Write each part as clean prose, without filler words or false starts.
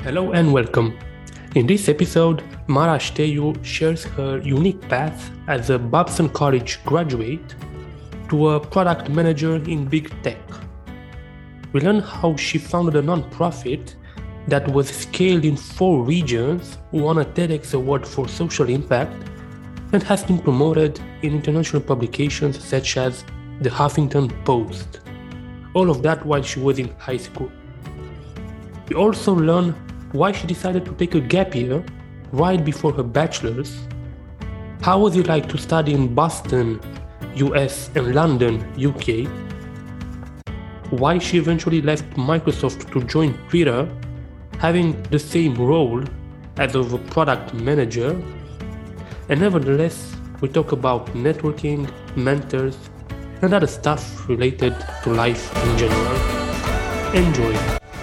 Hello and welcome. In this episode, Mara Steyu shares her unique path as a Babson College graduate to a product manager in big tech. We learn how she founded a non-profit that was scaled in 4 regions, won a TEDx award for social impact, and has been promoted in international publications such as the Huffington Post. All of that while she was in high school. We also learn why she decided to take a gap year right before her bachelor's. How was it like to study in Boston, US, and London, UK? Why she eventually left Microsoft to join Twitter, having the same role as of a product manager. And nevertheless, we talk about networking, mentors, and other stuff related to life in general. Enjoy!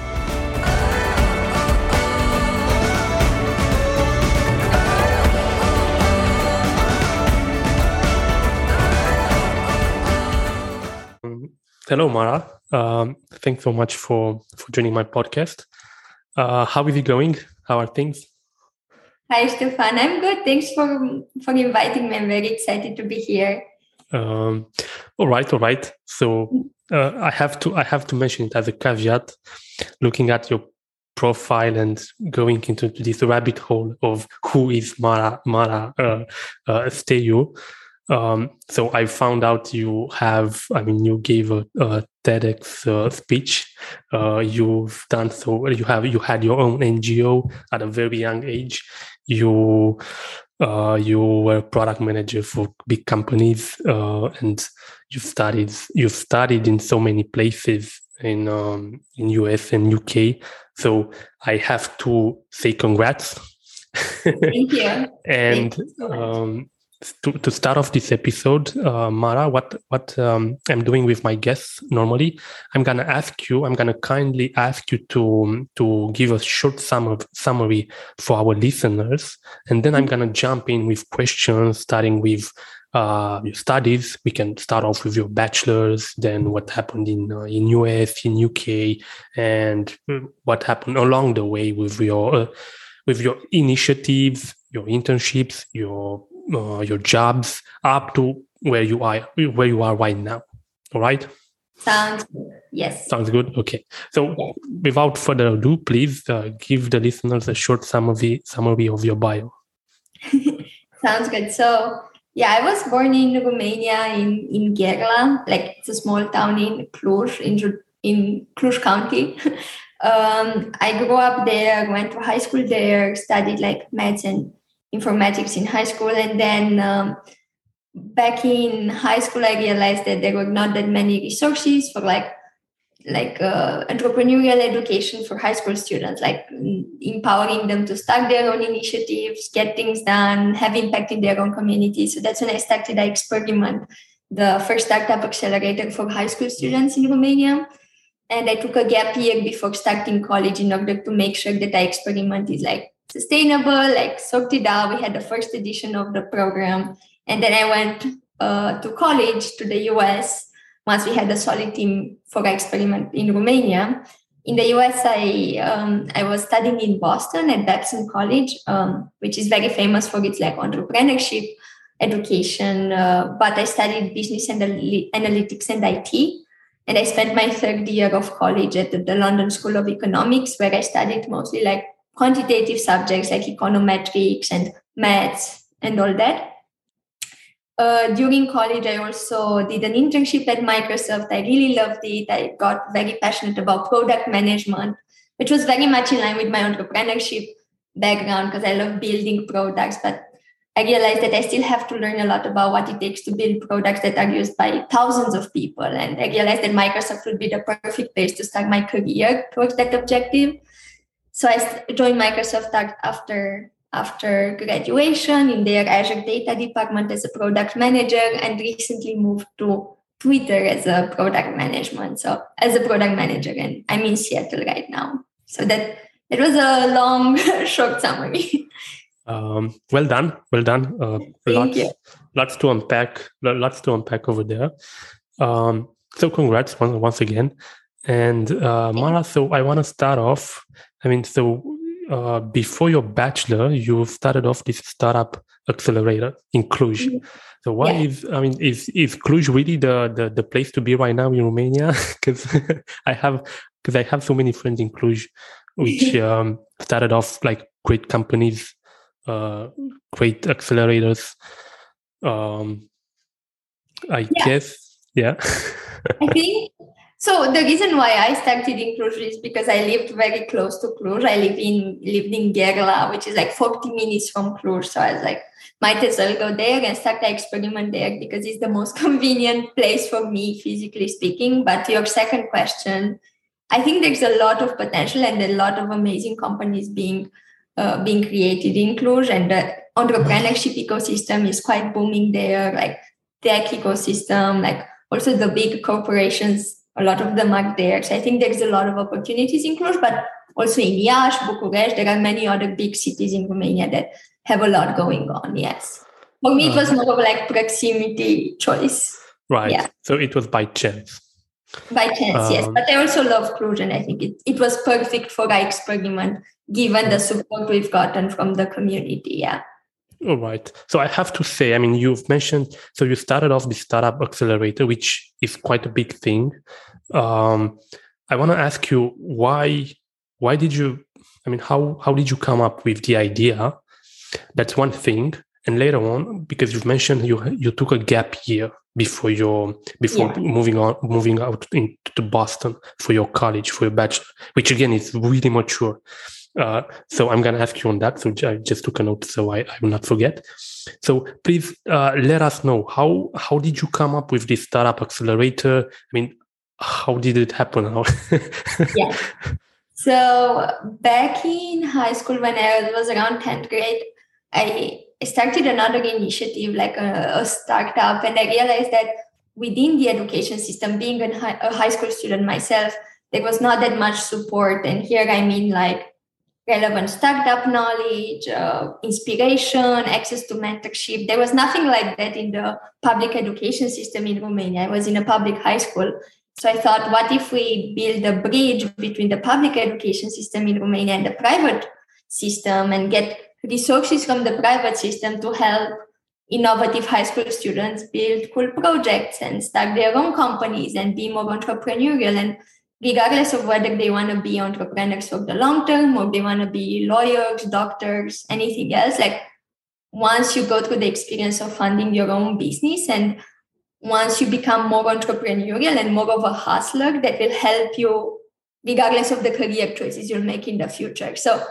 Hello, Mara. Thanks so much for joining my podcast. How is it going? How are things? Hi, Stefan. I'm good. Thanks for inviting me. I'm very excited to be here. All right. So I have to mention it as a caveat. Looking at your profile and going into this rabbit hole of who is Mara Steyu. So I found out you gave a TEDx speech. You've done so. You had your own NGO at a very young age. You were product manager for big companies, and you studied in so many places in US and UK. So I have to say congrats. Thank you. And Thank you so much. To start off this episode, Mara, what I'm doing with my guests normally, I'm gonna kindly ask you to give a short summary for our listeners, and then I'm gonna jump in with questions, starting with your studies. We can start off with your bachelor's, then what happened in US, in UK, and what happened along the way with your initiatives, your internships, your jobs, up to where you are right now. All right? Sounds good. Yes. Sounds good. Okay. So without further ado, please give the listeners a short summary of your bio. Sounds good. So yeah, I was born in Romania in Gherla, like it's a small town in Cluj, in Cluj County. I grew up there, went to high school there, studied like maths and informatics in high school, and then back in high school I realized that there were not that many resources for like entrepreneurial education for high school students, like empowering them to start their own initiatives, get things done, have impact in their own community. So that's when I started the experiment, the first startup accelerator for high school students in Romania. And I took a gap year before starting college in order to make sure that the experiment is like sustainable, like sorted out. We had the first edition of the program. And then I went to college, to the US, once we had a solid team for the experiment in Romania. In the US, I was studying in Boston at Babson College, which is very famous for its like entrepreneurship education. But I studied business analytics and IT. And I spent my 3rd year of college at the London School of Economics, where I studied mostly like quantitative subjects like econometrics and maths and all that. During college, I also did an internship at Microsoft. I really loved it. I got very passionate about product management, which was very much in line with my entrepreneurship background because I love building products. But I realized that I still have to learn a lot about what it takes to build products that are used by thousands of people. And I realized that Microsoft would be the perfect place to start my career towards that objective. So I joined Microsoft after graduation in their Azure Data department as a product manager, and recently moved to Twitter as a product manager. And I'm in Seattle right now. So that was a long, short summary. Well done. Thank you. Lots to unpack over there. So congrats once again. And Mara, so I want to start off. So before your bachelor, you started off this startup accelerator in Cluj. Mhm. So why is Cluj really the place to be right now in Romania? Because I have so many friends in Cluj, which started off like great companies, great accelerators. I guess, yeah. I think so. The reason why I started in Cluj is because I lived very close to Cluj. I lived in Gherla, which is like 40 minutes from Cluj. So I was like, might as well go there and start the experiment there because it's the most convenient place for me, physically speaking. But to your second question, I think there's a lot of potential and a lot of amazing companies being created in Cluj, and the entrepreneurship ecosystem is quite booming there. Like tech ecosystem, like also the big corporations, a lot of them are there. So I think there's a lot of opportunities in Cluj, but also in Iași, Bucharest, there are many other big cities in Romania that have a lot going on. Yes. For me, it was more of like proximity choice. Right. Yeah. So it was by chance. By chance, yes. But I also love Cluj, and I think it was perfect for our experiment, given the support we've gotten from the community. Yeah. All right. So I have to say, I mean, you've mentioned, so you started off the startup accelerator, which is quite a big thing. I want to ask you why did you, I mean, how did you come up with the idea? That's one thing. And later on, because you've mentioned you took a gap year before moving out into Boston for your college, for your bachelor, which again is really mature. So I'm going to ask you on that. So I just took a note so I will not forget. So please let us know how did you come up with this startup accelerator? I mean, how did it happen? Yeah. So back in high school, when I was around 10th grade, I started another initiative, like a startup, and I realized that within the education system, being a high school student myself, there was not that much support. And here I mean like relevant startup knowledge, inspiration, access to mentorship. There was nothing like that in the public education system in Romania. I was in a public high school. So I thought, what if we build a bridge between the public education system in Romania and the private system and get resources from the private system to help innovative high school students build cool projects and start their own companies and be more entrepreneurial, and regardless of whether they want to be entrepreneurs for the long term or they want to be lawyers, doctors, anything else. Like once you go through the experience of funding your own business and once you become more entrepreneurial and more of a hustler, that will help you regardless of the career choices you'll make in the future. So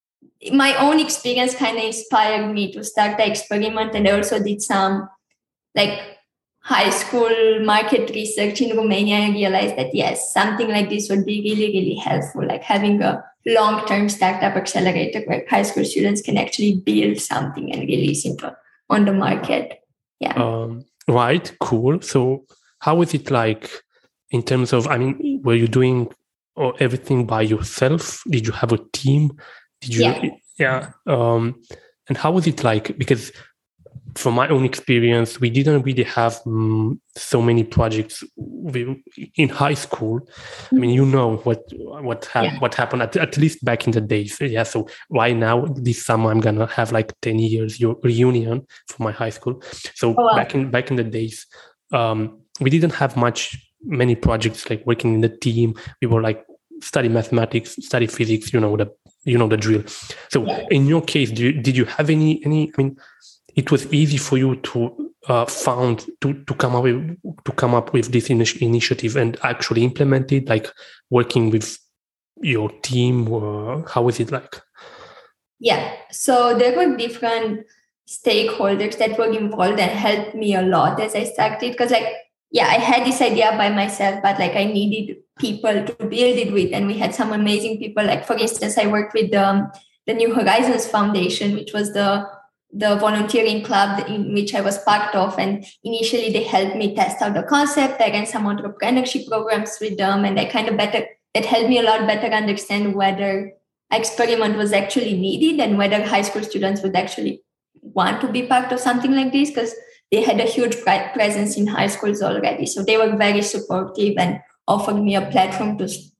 my own experience kind of inspired me to start the experiment, and I also did some like high school market research in Romania and realized that yes, something like this would be really, really helpful, like having a long-term startup accelerator where high school students can actually build something and release it on the market. Yeah. Right. Cool. So how is it like in terms of, I mean, were you doing everything by yourself? Did you have a team? Did you? Yeah. And how was it like? Because from my own experience, we didn't really have so many projects in high school. I mean, you know what happened at least back in the days. Yeah. So right now, this summer, I'm gonna have like 10 years reunion for my high school. So back in the days, we didn't have many projects like working in the team. We were like study mathematics, study physics. You know the drill. So in your case, did you have any? I mean, it was easy for you to come up with this initiative and actually implement it, like working with your team. How was it like? Yeah, so there were different stakeholders that were involved and helped me a lot as I started, because I had this idea by myself, but like I needed people to build it with, and we had some amazing people. Like for instance, I worked with the New Horizons Foundation, which was the volunteering club in which I was part of. And initially they helped me test out the concept. I ran some entrepreneurship programs with them, and that helped me a lot better understand whether experiment was actually needed and whether high school students would actually want to be part of something like this, because they had a huge presence in high schools already. So they were very supportive and offered me a platform to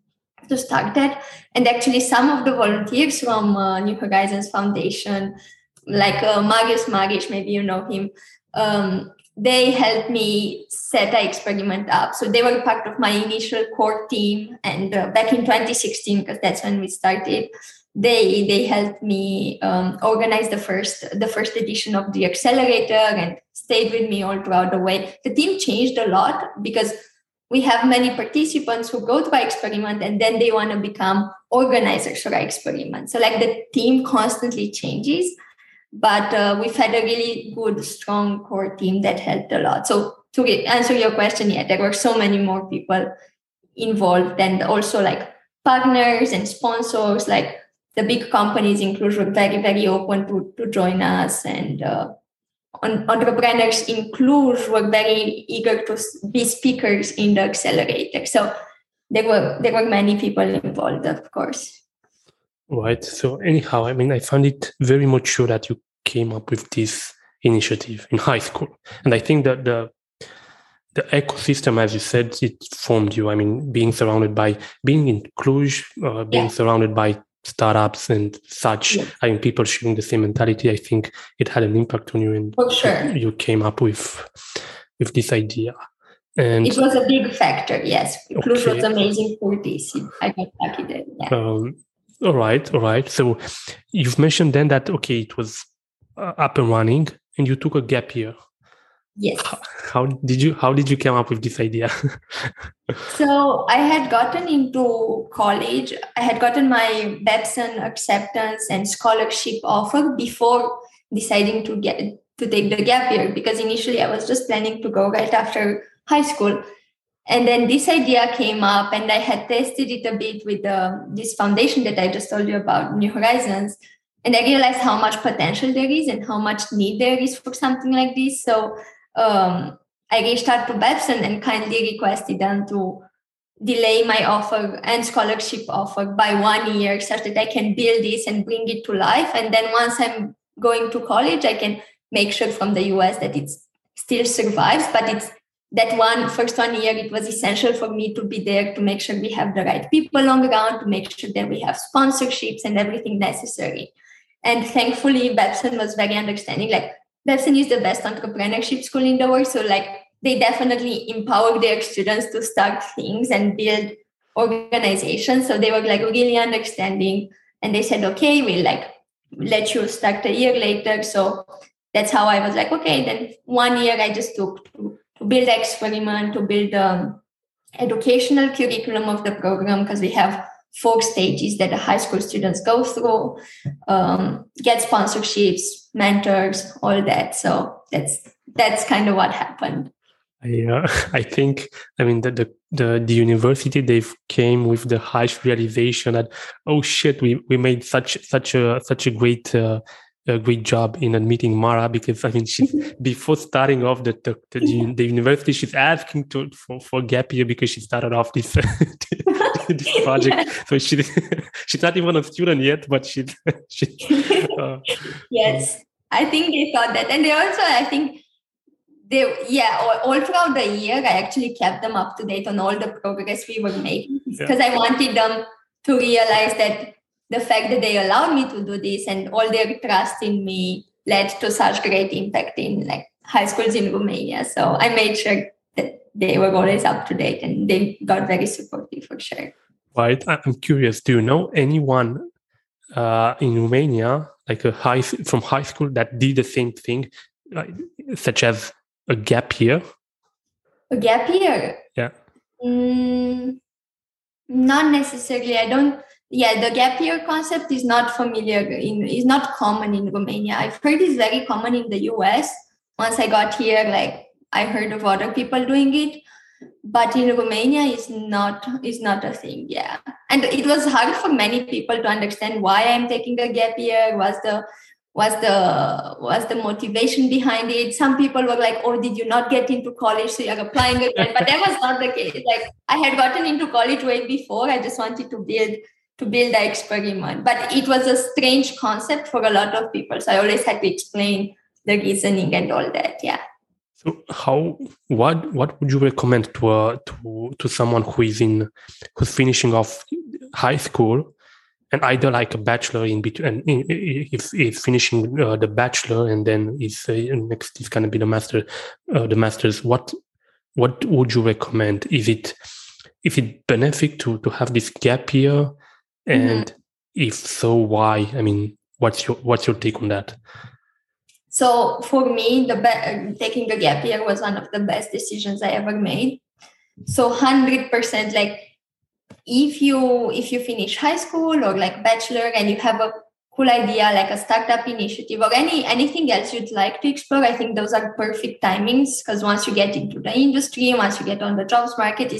to start that. And actually, some of the volunteers from New Horizons Foundation, like Marius Maric, maybe you know him, they helped me set the experiment up. So they were part of my initial core team. And back in 2016, because that's when we started, they helped me organize the first edition of the accelerator and stayed with me all throughout the way. The team changed a lot because we have many participants who go to our experiment and then they want to become organizers for our experiment. So like the team constantly changes, but we've had a really good, strong core team that helped a lot. So to answer your question, yeah, there were so many more people involved, and also like partners and sponsors, like the big companies in Cluj were very, very open to join us, and entrepreneurs in Cluj were very eager to be speakers in the accelerator. So there were many people involved, of course. Right. So anyhow, I mean, I found it very mature that you came up with this initiative in high school. And I think that the ecosystem, as you said, it formed you. I mean, being in Cluj, surrounded by startups and such, yes. I mean, people sharing the same mentality, I think it had an impact on you, and for sure you came up with this idea. And it was a big factor, yes. Cluj was amazing for this. I got lucky there. Yeah. All right. So you've mentioned then that, okay, it was up and running and you took a gap year. Yes. How did you come up with this idea? So I had gotten into college. I had gotten my Babson acceptance and scholarship offer before deciding to take the gap year, because initially I was just planning to go right after high school. And then this idea came up, and I had tested it a bit with this foundation that I just told you about, New Horizons. And I realized how much potential there is and how much need there is for something like this. So I reached out to Babson and kindly requested them to delay my offer and scholarship offer by 1 year, such that I can build this and bring it to life. And then once I'm going to college, I can make sure from the US that it still survives, but it's that first 1 year, it was essential for me to be there to make sure we have the right people on the ground, to make sure that we have sponsorships and everything necessary. And thankfully, Babson was very understanding. Like, Babson is the best entrepreneurship school in the world. So like, they definitely empower their students to start things and build organizations. So they were like really understanding. And they said, okay, we'll like let you start a year later. So that's how I was like, okay, then 1 year I just took to build the experiment, to build the educational curriculum of the program, because we have 4 stages that the high school students go through, get sponsorships, mentors, all that. So that's kind of what happened. I think, I mean, the university, they've came with the harsh realization that, oh shit, we made such a great job in admitting Mara, because I mean, she's before starting off the university, she's asking for gap year because she started off this this project. So she's not even a student yet, but she yes, I think they thought that, and they also, I think all throughout the year, I actually kept them up to date on all the progress we were making, because I wanted them to realize that the fact that they allowed me to do this and all their trust in me led to such great impact in like high schools in Romania. So I made sure that they were always up to date, and they got very supportive for sure. Right. I'm curious, do you know anyone in Romania, like from high school, that did the same thing, such as a gap year? A gap year? Yeah. Not necessarily. The gap year concept is not is not common in Romania. I've heard it's very common in the US. Once I got here, like I heard of other people doing it, but in Romania it's not a thing. Yeah. And it was hard for many people to understand why I'm taking a gap year. What's the motivation behind it? Some people were like, oh, did you not get into college, so you're applying again? But that was not the case. Like, I had gotten into college way before. I just wanted to build the experiment. But it was a strange concept for a lot of people. So I always had to explain the reasoning and all that. Yeah. So what would you recommend to someone who's finishing off high school and either like a bachelor in between, and if he's finishing the bachelor and then next is going to be the masters, what would you recommend? Is it benefit to have this gap year, and if so, why? I mean, what's your take on that? So for me, taking the gap year was one of the best decisions I ever made. So 100%, like if you finish high school or like bachelor and you have a cool idea like a startup initiative or anything else you'd like to explore, I think those are perfect timings, because once you get into the industry, once you get on the jobs market,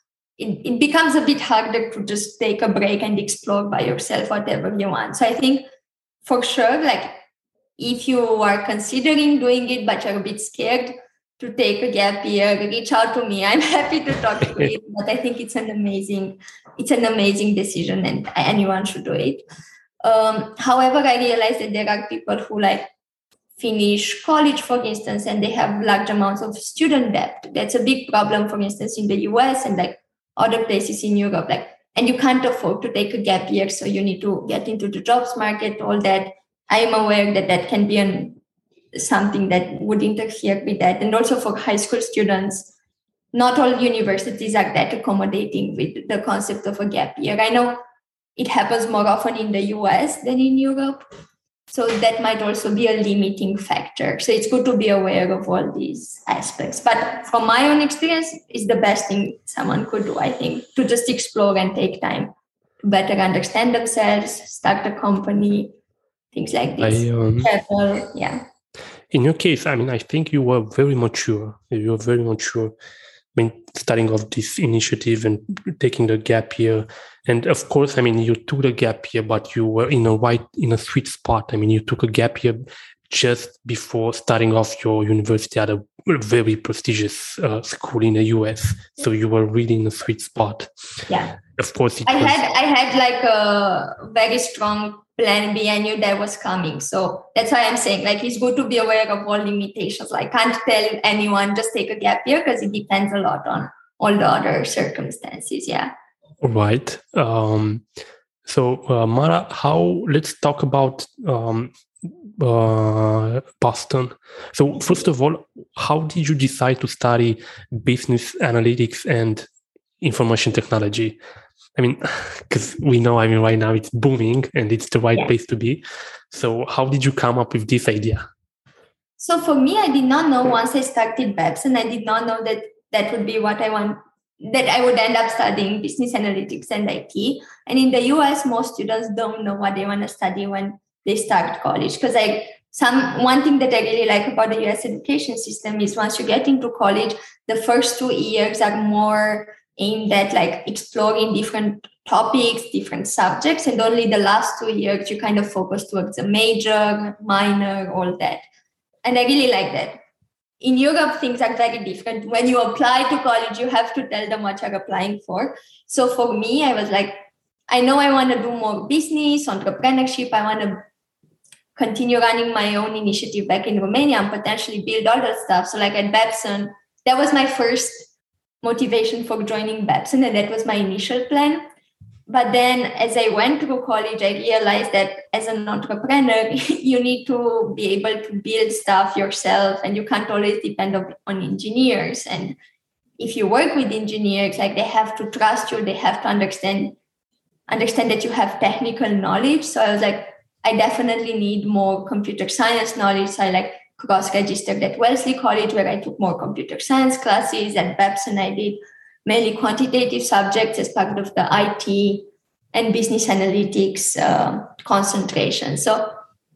it becomes a bit harder to just take a break and explore by yourself whatever you want. So I think for sure, like if you are considering doing it but you're a bit scared to take a gap year, reach out to me. I'm happy to talk to it. But I think it's an amazing decision and anyone should do it. However, I realized that there are people who like finish college, for instance, and they have large amounts of student debt. That's a big problem, for instance, in the US and like other places in Europe. Like, and you can't afford to take a gap year, so you need to get into the jobs market, all that. I am aware that can be something that would interfere with that. And also for high school students, not all universities are that accommodating with the concept of a gap year. I know it happens more often in the US than in Europe. So that might also be a limiting factor. So it's good to be aware of all these aspects. But from my own experience, it's the best thing someone could do, I think, to just explore and take time to better understand themselves, start a company, things like this. Travel, yeah. In your case, I mean, I think you were very mature. You were very mature. I mean, starting off this initiative and taking the gap year. And of course, I mean, you took the gap year, but you were in a sweet spot. I mean, you took a gap year just before starting off your university at a very prestigious school in the US. So you were really in a sweet spot. Yeah. Of course, I had like a very strong plan B. I knew that was coming. So that's why I'm saying, like, it's good to be aware of all limitations. Like, I can't tell anyone just take a gap year because it depends a lot on all the other circumstances. Yeah. Right. So Mara, let's talk about Boston. So first of all, how did you decide to study business analytics and information technology? I mean, because we know, I mean, right now it's booming and it's the right place to be. So how did you come up with this idea? So for me, I did not know once I started Babson, I did not know that would be what I want, that I would end up studying business analytics and IT. And in the US, most students don't know what they want to study when they start college. Because one thing that I really like about the US education system is once you get into college, the first 2 years are more aimed at like exploring different topics, different subjects, and only the last 2 years you kind of focus towards a major, minor, all that. And I really like that. In Europe, things are very different. When you apply to college, you have to tell them what you're applying for. So for me, I was like, I know I want to do more business, entrepreneurship. I want to continue running my own initiative back in Romania and potentially build all that stuff. So like at Babson, that was my first motivation for joining Babson, and that was my initial plan. But then as I went through college, I realized that as an entrepreneur, you need to be able to build stuff yourself, and you can't always depend on engineers. And if you work with engineers, like they have to trust you, they have to understand that you have technical knowledge. So I was like, I definitely need more computer science knowledge. So I like cross-registered at Wellesley College, where I took more computer science classes. At Babson, I did mainly quantitative subjects as part of the IT and business analytics concentration. So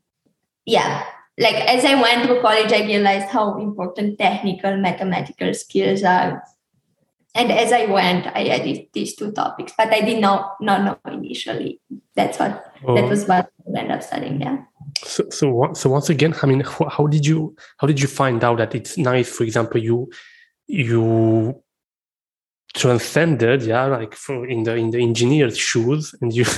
yeah, like as I went through college, I realized how important technical mathematical skills are. And as I went, I added these 2 topics, but I did not know initially. That was what I ended up studying. Yeah. So once again, I mean, how did you find out that it's nice? For example, you transcended, like in the engineer's shoes, and you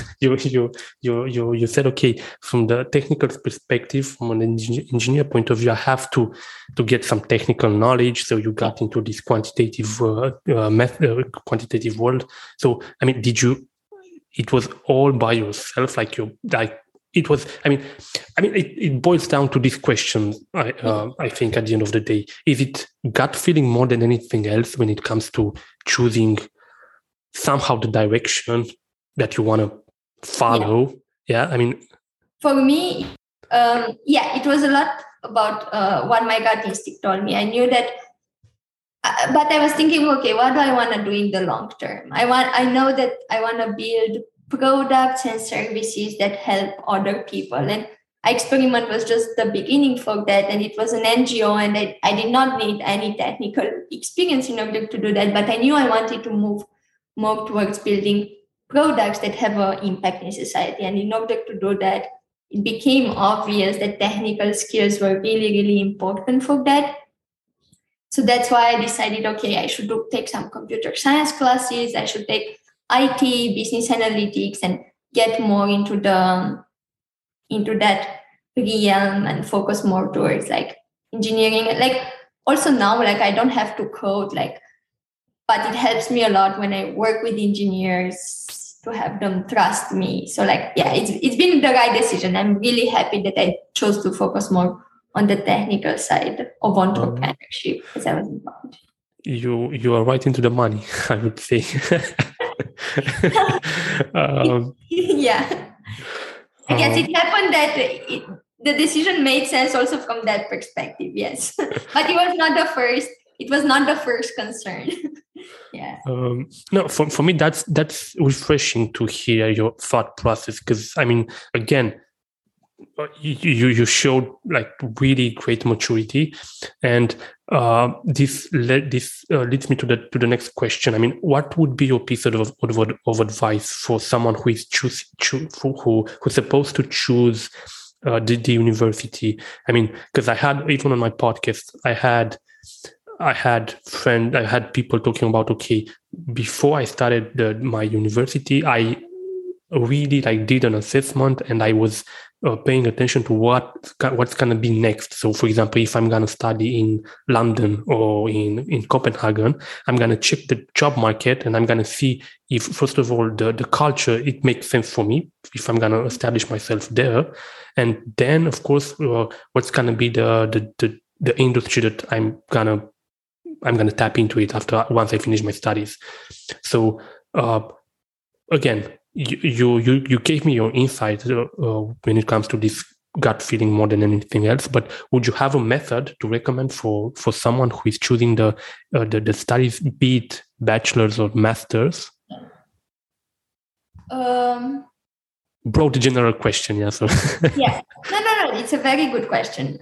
said, okay, from the technical perspective, from an engineer point of view, I have to get some technical knowledge. So you got into this quantitative world. So I mean, it was all by yourself, like it was. It boils down to this question. I think at the end of the day, is it gut feeling more than anything else when it comes to choosing somehow the direction that you want to follow? Yeah, for me, it was a lot about what my gut instinct told me. I knew that, but I was thinking, okay, what do I want to do in the long term? I know that I want to build products and services that help other people. And Experiment was just the beginning for that. And it was an NGO, and I did not need any technical experience in order to do that. But I knew I wanted to move more towards building products that have an impact in society. And in order to do that, it became obvious that technical skills were really, really important for that. So that's why I decided, okay, I should take some computer science classes. I should take IT, business analytics, and get more into that realm and focus more towards like engineering. Like also now, like I don't have to code, like, but it helps me a lot when I work with engineers to have them trust me. So like, it's been the right decision. I'm really happy that I chose to focus more on the technical side of entrepreneurship as I was involved. You are right into the money, I would say. I guess it happened that the decision made sense also from that perspective, yes. But it was not the first concern. Yeah. No, for me that's refreshing to hear your thought process, because again, you showed like really great maturity, and this leads me to the next question. What would be your piece of advice for someone who is who's supposed to choose the university? Because I had, even on my podcast, I had people talking about, okay, before I started my university, I really did an assessment, and I was paying attention to what's going to be next. So for example, if I'm going to study in London or in Copenhagen, I'm going to check the job market, and I'm going to see if, first of all, the culture, it makes sense for me, if I'm going to establish myself there. And then of course, what's going to be the industry that I'm going to tap into it once I finish my studies. So again, you gave me your insight when it comes to this gut feeling more than anything else. But would you have a method to recommend for someone who is choosing the studies, be it bachelor's or master's? Broad general question, yeah. So yeah, no, it's a very good question.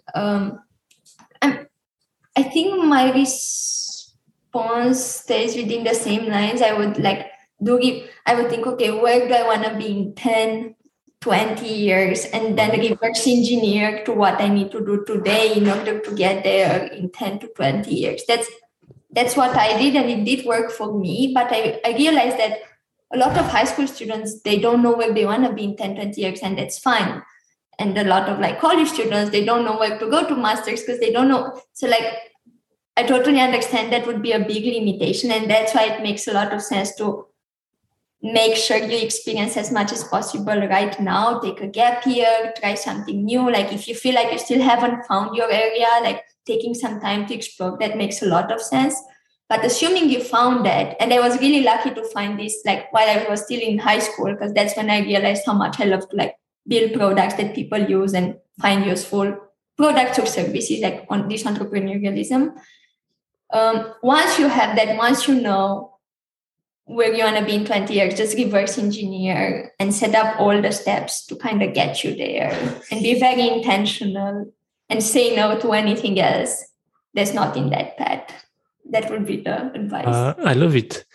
I think my response stays within the same lines. I would think, okay, where do I want to be in 10, 20 years? And then reverse engineer to what I need to do today in order to get there in 10 to 20 years. That's what I did, and it did work for me. But I realized that a lot of high school students, they don't know where they want to be in 10, 20 years, and that's fine. And a lot of college students, they don't know where to go to masters because they don't know. So I totally understand that would be a big limitation. And that's why it makes a lot of sense to make sure you experience as much as possible right now. Take a gap year, try something new. If you feel like you still haven't found your area, taking some time to explore, that makes a lot of sense. But assuming you found that, and I was really lucky to find this while I was still in high school, because that's when I realized how much I love to build products that people use and find useful products or services on this entrepreneurialism. Once you have that, once you know where you want to be in 20 years, just reverse engineer and set up all the steps to kind of get you there, and be very intentional and say no to anything else that's not in that path. That would be the advice. I love it.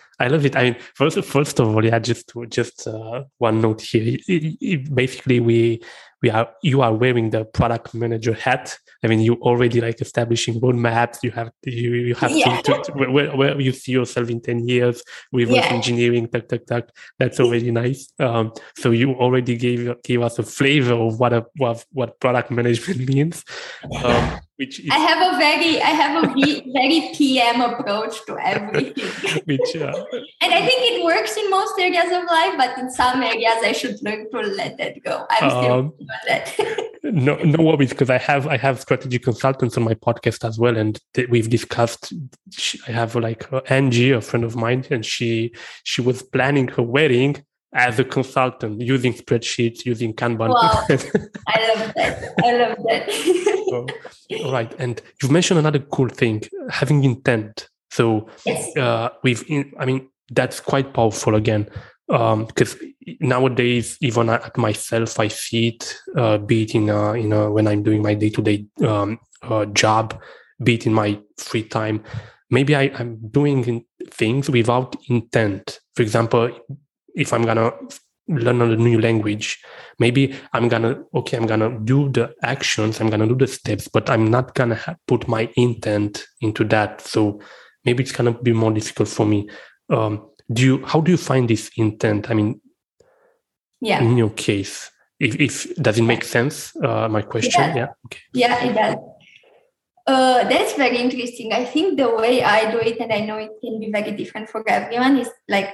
First of all, yeah, just one note here. Basically, you are wearing the product manager hat. I mean, you already like establishing roadmaps. You have to where you see yourself in 10 years, reverse engineering, tuck. That's already nice. So you already gave us a flavor of what product management means. Which is, I have a very PM approach to everything. And I think it works in most areas of life, but in some areas I should learn to let that go. I'm still working on that. No worries, because I have strategy consultants on my podcast as well, and we've discussed. I have like Angie, a friend of mine, and she was planning her wedding as a consultant using spreadsheets, using Kanban. Wow, I love that. All right, and you've mentioned another cool thing, having intent. So yes. That's quite powerful again, because nowadays, even at myself, I see it, be it in when I'm doing my day-to-day job, be it in my free time. Maybe I'm doing things without intent. For example, if I'm gonna learn a new language, maybe I'm gonna do the actions, I'm gonna do the steps, but I'm not gonna put my intent into that. So maybe it's gonna be more difficult for me. How do you find this intent? I mean, in your case, if does it make sense? My question, Okay. Yeah, it does. That's very interesting. I think the way I do it, and I know it can be very different for everyone, is like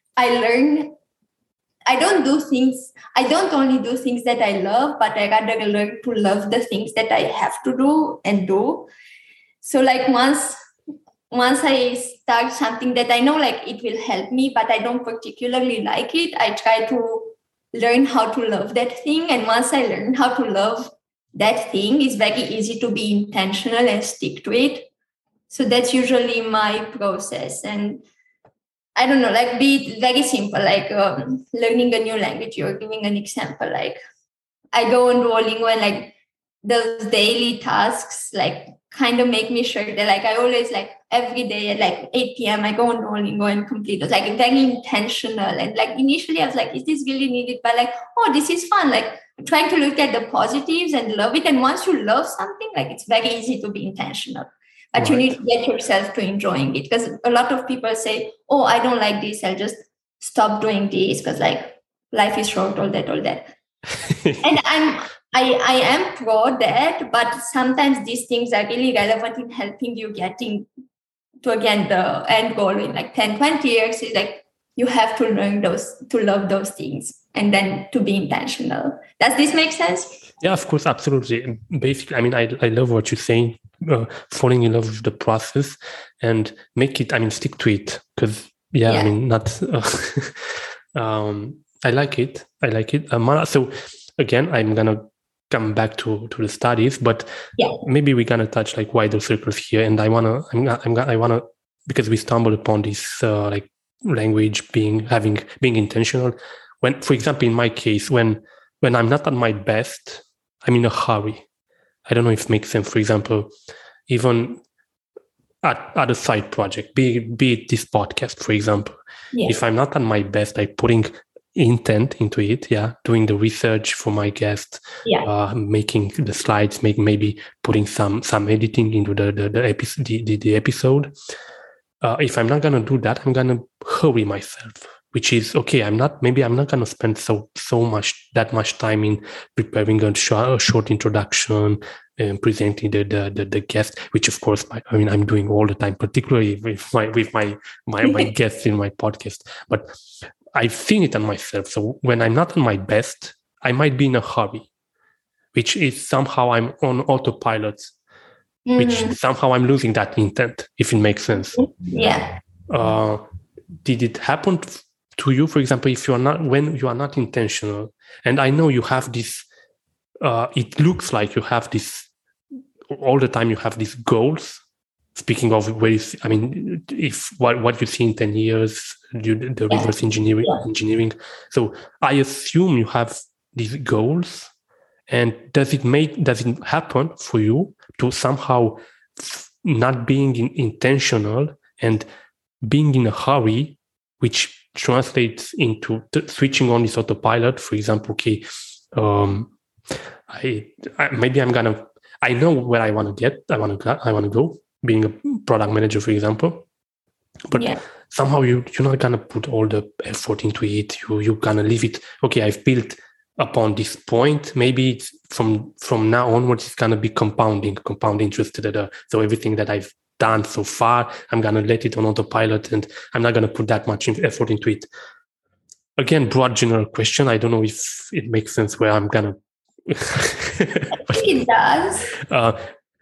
I don't only do things that I love, but I rather learn to love the things that I have to do and do. So like once I start something that I know like it will help me, but I don't particularly like it, I try to learn how to love that thing. And once I learn how to love that thing, it's very easy to be intentional and stick to it. So that's usually my process. And I don't know, like be very simple, like learning a new language. You're giving an example, like I go on Duolingo and like those daily tasks like kind of make me sure that like I always like every day at like 8 p.m. I go on Duolingo and complete it. Like very intentional. And like initially I was like, is this really needed? But like, oh, this is fun. Like trying to look at the positives and love it. And once you love something, like it's very easy to be intentional. But you need to get yourself to enjoying it, because a lot of people say, oh, I don't like this, I'll just stop doing this because like life is short, all that. And I am pro that, but sometimes these things are really relevant in helping you getting to, again, the end goal in like 10, 20 years is like you have to learn to love those things and then to be intentional. Does this make sense? Yeah, of course, absolutely. Basically, I mean, I love what you're saying, falling in love with the process and stick to it. Because, I mean, not, I like it. So again, I'm going to come back to the studies, but maybe we're going to touch like wider circles here. And I want to, because we stumbled upon this like language being intentional. When, for example, in my case, when I'm not at my best, I'm in a hurry. I don't know if it makes sense. For example, even at a side project, be it this podcast, for example, if I'm not at my best, I'm putting intent into it, doing the research for my guest, making the slides, maybe putting some editing into the episode. If I'm not gonna do that, I'm gonna hurry myself, which is okay. I'm not gonna spend that much time in preparing a short introduction and presenting the guest, which of course I'm doing all the time, particularly with my guests in my podcast. But I've seen it on myself. So when I'm not on my best, I might be in a hurry, which is somehow I'm on autopilot, which somehow I'm losing that intent, if it makes sense. Yeah. Did it happen to you, for example, when you are not intentional? And I know you have this, it looks like you have this all the time, you have these goals. Speaking of if what you see in 10 years, the reverse engineering. So I assume you have these goals. And does it happen for you to somehow not being intentional and being in a hurry, which translates into switching on this autopilot? For example, maybe I know where I want to go, being a product manager, for example. But somehow you're not gonna put all the effort into it. You're gonna leave it. Okay, I've built upon this point. Maybe it's from now onwards, it's gonna be compound interest. So everything that I've done so far, I'm gonna let it on autopilot, and I'm not gonna put that much effort into it. Again, broad general question. I don't know if it makes sense where I'm gonna. I think it does.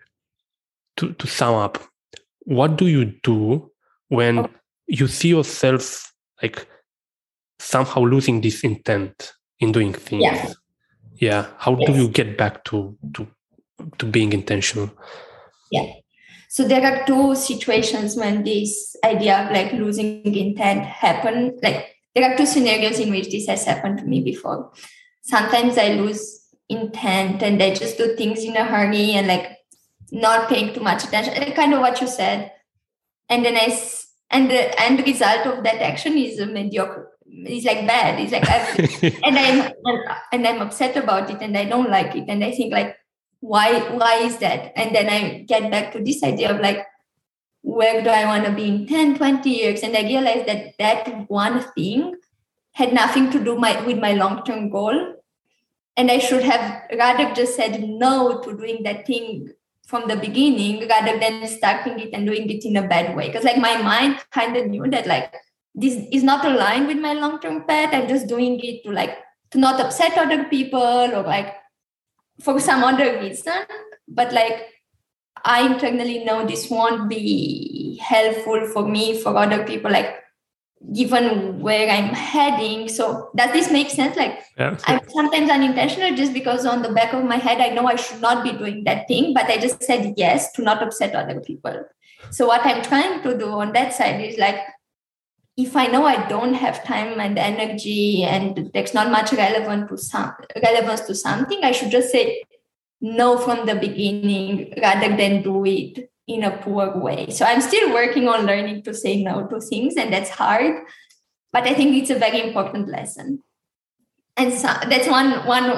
To sum up, what do you do when you see yourself like somehow losing this intent in doing things? Yeah. How do you get back to being intentional? Yeah. So there are two situations when this idea of like losing intent happen. Like there are two scenarios in which this has happened to me before. Sometimes I lose intent and I just do things in a hurry and like not paying too much attention. And kind of what you said. And then the end result of that action is mediocre. It's like bad. It's like and I'm upset about it and I don't like it. And I think like, why is that? And then I get back to this idea of like, where do I want to be in 10, 20 years? And I realized that one thing had nothing to do with my long-term goal. And I should have rather just said no to doing that thing from the beginning rather than starting it and doing it in a bad way. Because like my mind kind of knew that like this is not aligned with my long-term path. I'm just doing it to not upset other people or like for some other reason. But like I internally know this won't be helpful for me, for other people, like given where I'm heading. So does this make sense? Like I'm sometimes unintentional just because on the back of my head, I know I should not be doing that thing, but I just said yes to not upset other people. So what I'm trying to do on that side is like, if I know I don't have time and energy and there's not much relevance to something, I should just say no from the beginning rather than do it in a poor way. So I'm still working on learning to say no to things, and that's hard, but I think it's a very important lesson. And so that's one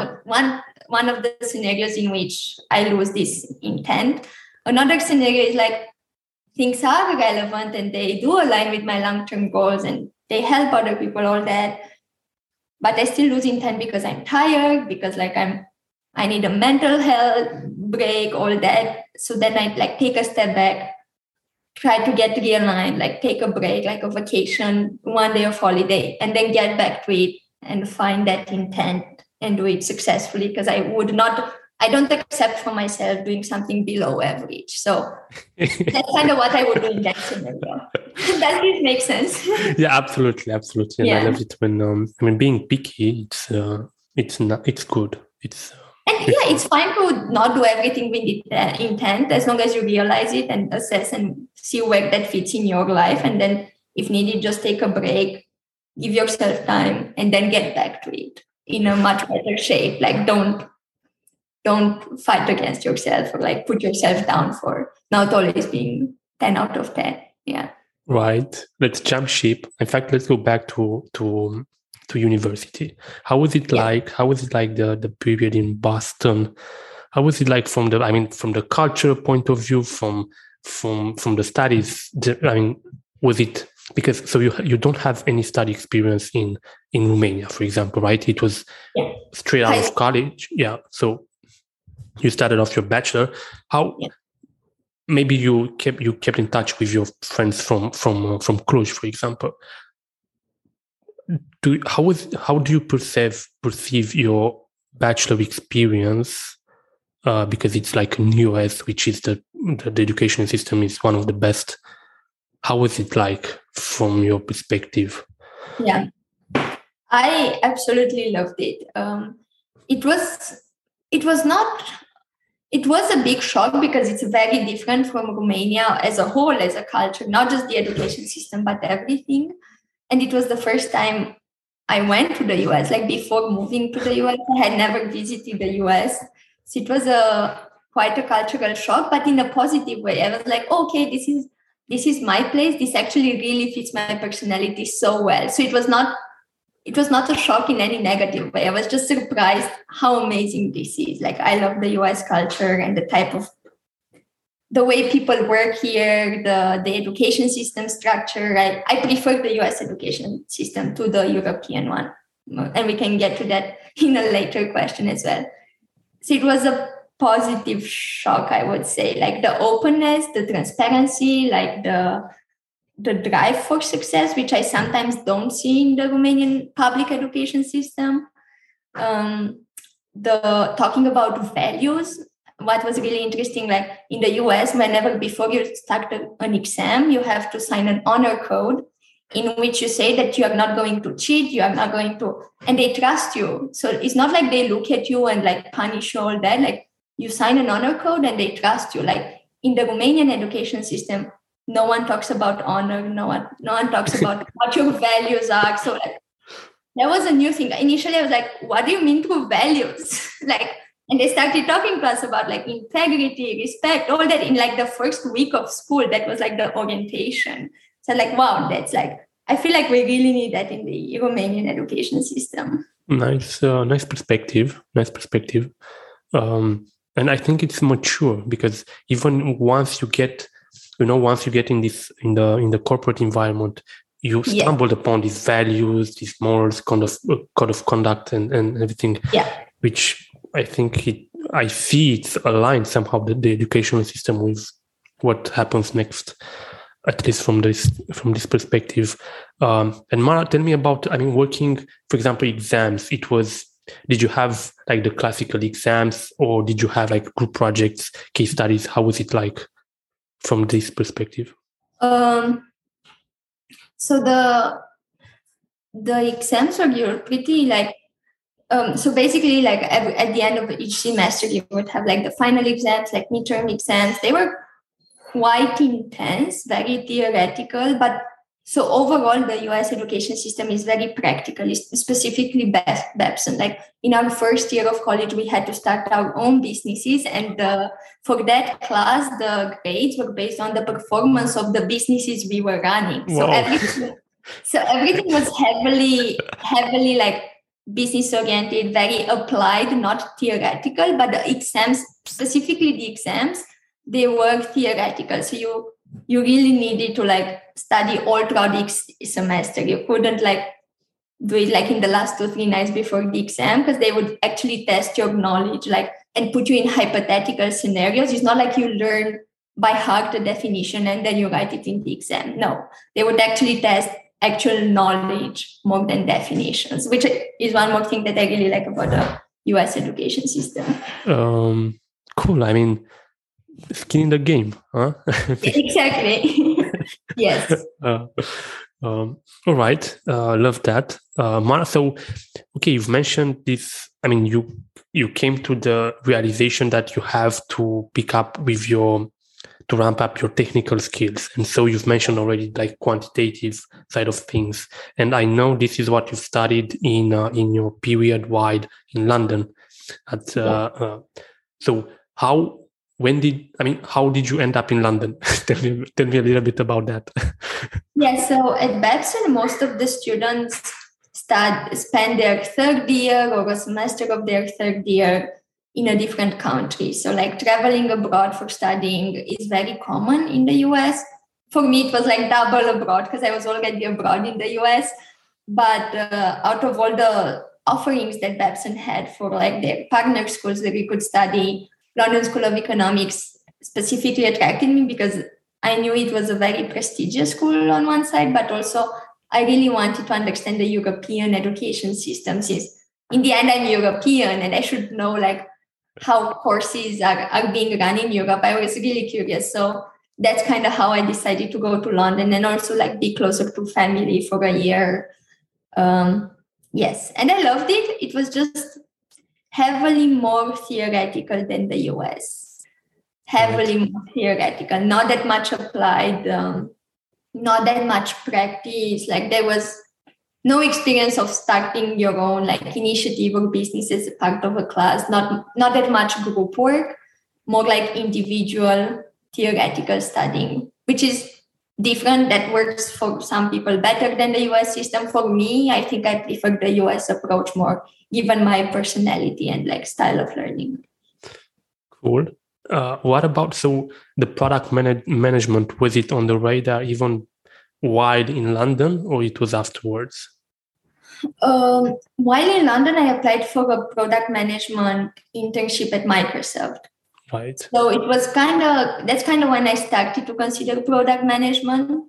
of the scenarios in which I lose this intent. Another scenario is like things are relevant and they do align with my long-term goals and they help other people, all that, but I still lose intent because I'm tired, because like I need a mental health break, all that. So then I like take a step back, try to get realigned, like take a break, like a vacation, 1 day of holiday, and then get back to it and find that intent and do it successfully. Because I don't accept for myself doing something below average. So that's kind of what I would do in that scenario. Does this make sense? Yeah, absolutely. And I love it when, being picky, it's good. It's fine to not do everything with intent as long as you realize it and assess and see where that fits in your life. And then if needed, just take a break, give yourself time, and then get back to it in a much better shape. Like don't fight against yourself or like put yourself down for not always being 10 out of 10. Yeah. Right. Let's jump ship. In fact, let's go back to university. How was it like? How was it like the period in Boston? How was it like from the cultural point of view, from the studies? Was it because so you don't have any study experience in Romania, for example, right? It was straight out of college. Yeah. So you started off your bachelor. How maybe you kept in touch with your friends from Cluj, for example. How do you perceive your bachelor experience? Because it's like in US, which is the education system is one of the best. How was it like from your perspective? Yeah, I absolutely loved it. It was a big shock because it's very different from Romania as a whole, as a culture, not just the education system, but everything. And it was the first time I went to the US. Like before moving to the US, I had never visited the US. So it was quite a cultural shock, but in a positive way. I was like, okay, this is my place. This actually really fits my personality so well. So it was not it was not a shock in any negative way. I was just surprised how amazing this is. Like, I love the US culture and the way people work here, the education system structure. I prefer the US education system to the European one. And we can get to that in a later question as well. So it was a positive shock, I would say. Like the openness, the transparency, like the drive for success, which I sometimes don't see in the Romanian public education system. The talking about values. What was really interesting, like in the US, whenever before you start an exam, you have to sign an honor code in which you say that you are not going to cheat, you are not going to, and they trust you. So it's not like they look at you and like punish you all that. Like you sign an honor code and they trust you. Like in the Romanian education system, no one talks about honor. No one talks about what your values are. So like that was a new thing. Initially, I was like, what do you mean through values? And they started talking to us about like integrity, respect, all that in like the first week of school. That was like the orientation. So like, wow, that's like, I feel like we really need that in the Romanian education system. Nice perspective. And I think it's mature because even once you get in the corporate environment, you stumbled upon these values, these morals, code of conduct and everything, which I think I see it's aligned somehow the educational system with what happens next, at least from this perspective. And Mara, tell me about, working, for example, exams. Did you have like the classical exams, or did you have like group projects, case studies? How was it like from this perspective? So the exams were pretty like, so basically like at the end of each semester, you would have like the final exams, like midterm exams. They were quite intense, very theoretical, but so overall, the US education system is very practical, specifically Babson. Like in our first year of college, we had to start our own businesses. And for that class, the grades were based on the performance of the businesses we were running. Wow. So everything was heavily like business oriented, very applied, not theoretical, but the exams, specifically the exams, they were theoretical. So you really needed to like study all throughout the semester. You couldn't like do it like in the last 2-3 nights before the exam, because they would actually test your knowledge, like, and put you in hypothetical scenarios. It's not like you learn by heart the definition and then you write it in the exam. No, they would actually test actual knowledge more than definitions, which is one more thing that I really like about the US education system. Cool. Skin in the game, huh? Exactly. Yes. All right. Love that. Mara, so, okay, you've mentioned this. You came to the realization that you have to to ramp up your technical skills. And so you've mentioned already like quantitative side of things. And I know this is what you studied in your period wide in London. So how did you end up in London? Tell me a little bit about that. Yeah, so at Babson, most of the students spend their third year or a semester of their third year in a different country. So like traveling abroad for studying is very common in the US. For me, it was like double abroad because I was already abroad in the US. But out of all the offerings that Babson had for like their partner schools where we could study, London School of Economics specifically attracted me because I knew it was a very prestigious school on one side, but also I really wanted to understand the European education system, since in the end I'm European and I should know like how courses are being run in Europe. I was really curious. So that's kind of how I decided to go to London and also like be closer to family for a year. Yes. And I loved it. It was just heavily more theoretical than the US. Heavily more theoretical, not that much applied, not that much practice. Like there was no experience of starting your own like initiative or business as a part of a class, not that much group work, more like individual theoretical studying, which is different. That works for some people better than the US system. For me, I think I prefer the US approach more, given my personality and like style of learning. Cool. What about, so the product management, was it on the radar even while in London, or it was afterwards? While in London, I applied for a product management internship at Microsoft. Right. So it was that's kind of when I started to consider product management.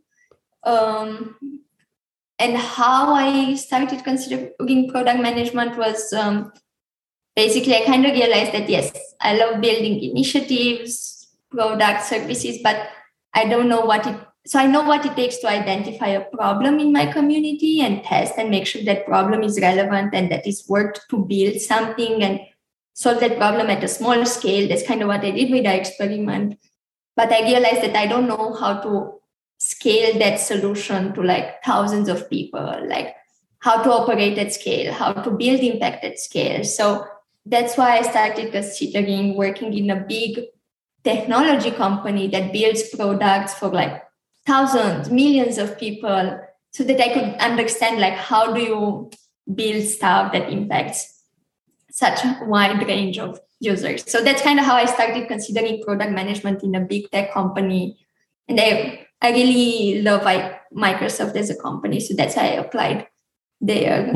And how I started considering product management was basically I kind of realized that, yes, I love building initiatives, product services, but I don't know so I know what it takes to identify a problem in my community and test and make sure that problem is relevant and that it's worth to build something and solve that problem at a small scale. That's kind of what I did with the experiment. But I realized that I don't know how to scale that solution to like thousands of people, like how to operate at scale, how to build impact at scale. So that's why I started considering working in a big technology company that builds products for like thousands, millions of people, so that I could understand like how do you build stuff that impacts such a wide range of users. So that's kind of how I started considering product management in a big tech company. And I really love Microsoft as a company. So that's why I applied there.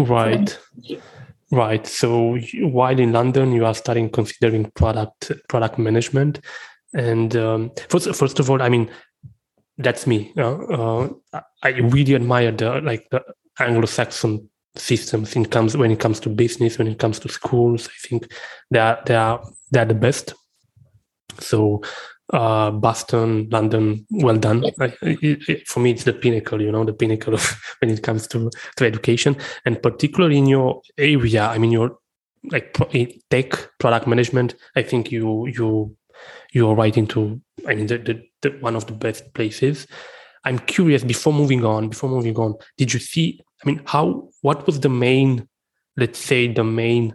Right. So while in London, you are starting considering product management. And first of all, I mean, that's me. I really admire the Anglo-Saxon systems when it comes to business, when it comes to schools. I think they're the best. So Boston, London, well done. For me, it's the pinnacle, the pinnacle of when it comes to education, and particularly in your area. I mean, your like tech product management. I think you're right into. I mean, the one of the best places. I'm curious. Before moving on, did you see? I mean, what was the main, let's say, the main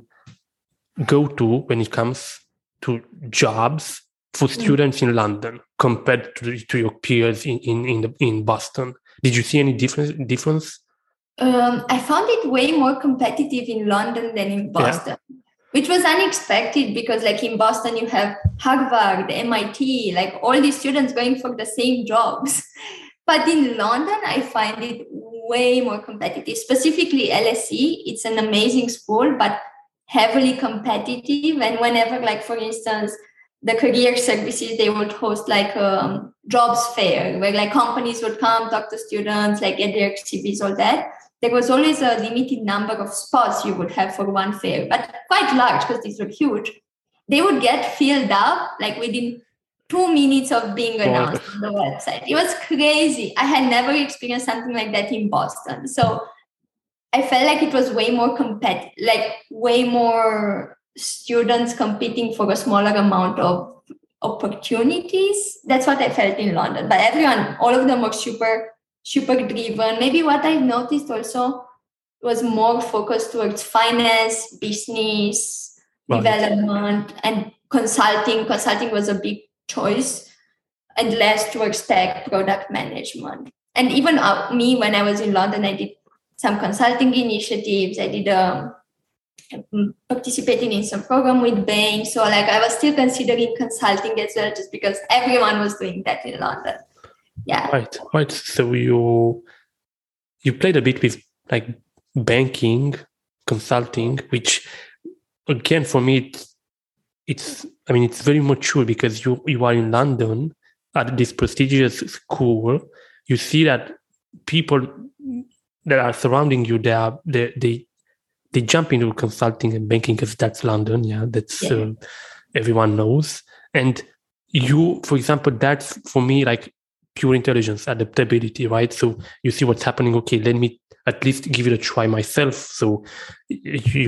go-to when it comes to jobs for students in London compared to your peers in Boston? Did you see any difference? I found it way more competitive in London than in Boston, which was unexpected because like in Boston, you have Harvard, MIT, like all these students going for the same jobs. But in London, I find it way more competitive, specifically LSE. It's an amazing school, but heavily competitive. And whenever, like, for instance, the career services, they would host like a jobs fair where like companies would come, talk to students, like get their CVs, all that. There was always a limited number of spots you would have for one fair, but quite large because these were huge. They would get filled up like within 2 minutes of being announced on the website. It was crazy. I had never experienced something like that in Boston. So I felt like it was way more competitive, like way more students competing for a smaller amount of opportunities. That's what I felt in London. But all of them were super driven. Maybe what I've noticed also was more focused towards finance, business, development, and consulting. Consulting was a big choice, and less towards tech product management. And even me, when I was in London, I did some consulting initiatives. I did participating in some program with Bain. So like I was still considering consulting as well, just because everyone was doing that in London. Yeah. Right. So you played a bit with like banking, consulting, which again for me it's very mature because you are in London at this prestigious school. You see that people that are surrounding you, they jump into consulting and banking because that's London. Yeah, that's everyone knows. And you, for example, that's for me like pure intelligence, adaptability, right? So you see what's happening. Okay, let me at least give it a try myself. So you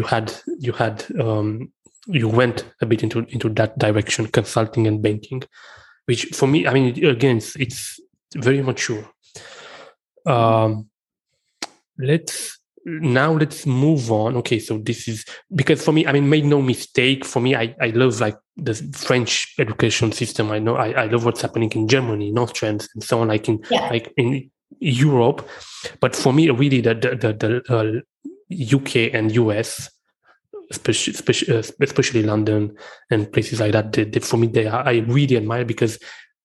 went a bit into that direction, consulting and banking, which for me, I mean, again, it's very mature. Let's now let's move on. Okay, so this is because for me, I mean, make no mistake, for me, I love like the French education system. I know I love what's happening in Germany, in Austria, and so on, like in Europe. But for me, really, the UK and US, especially London and places like that, for me, I really admire, because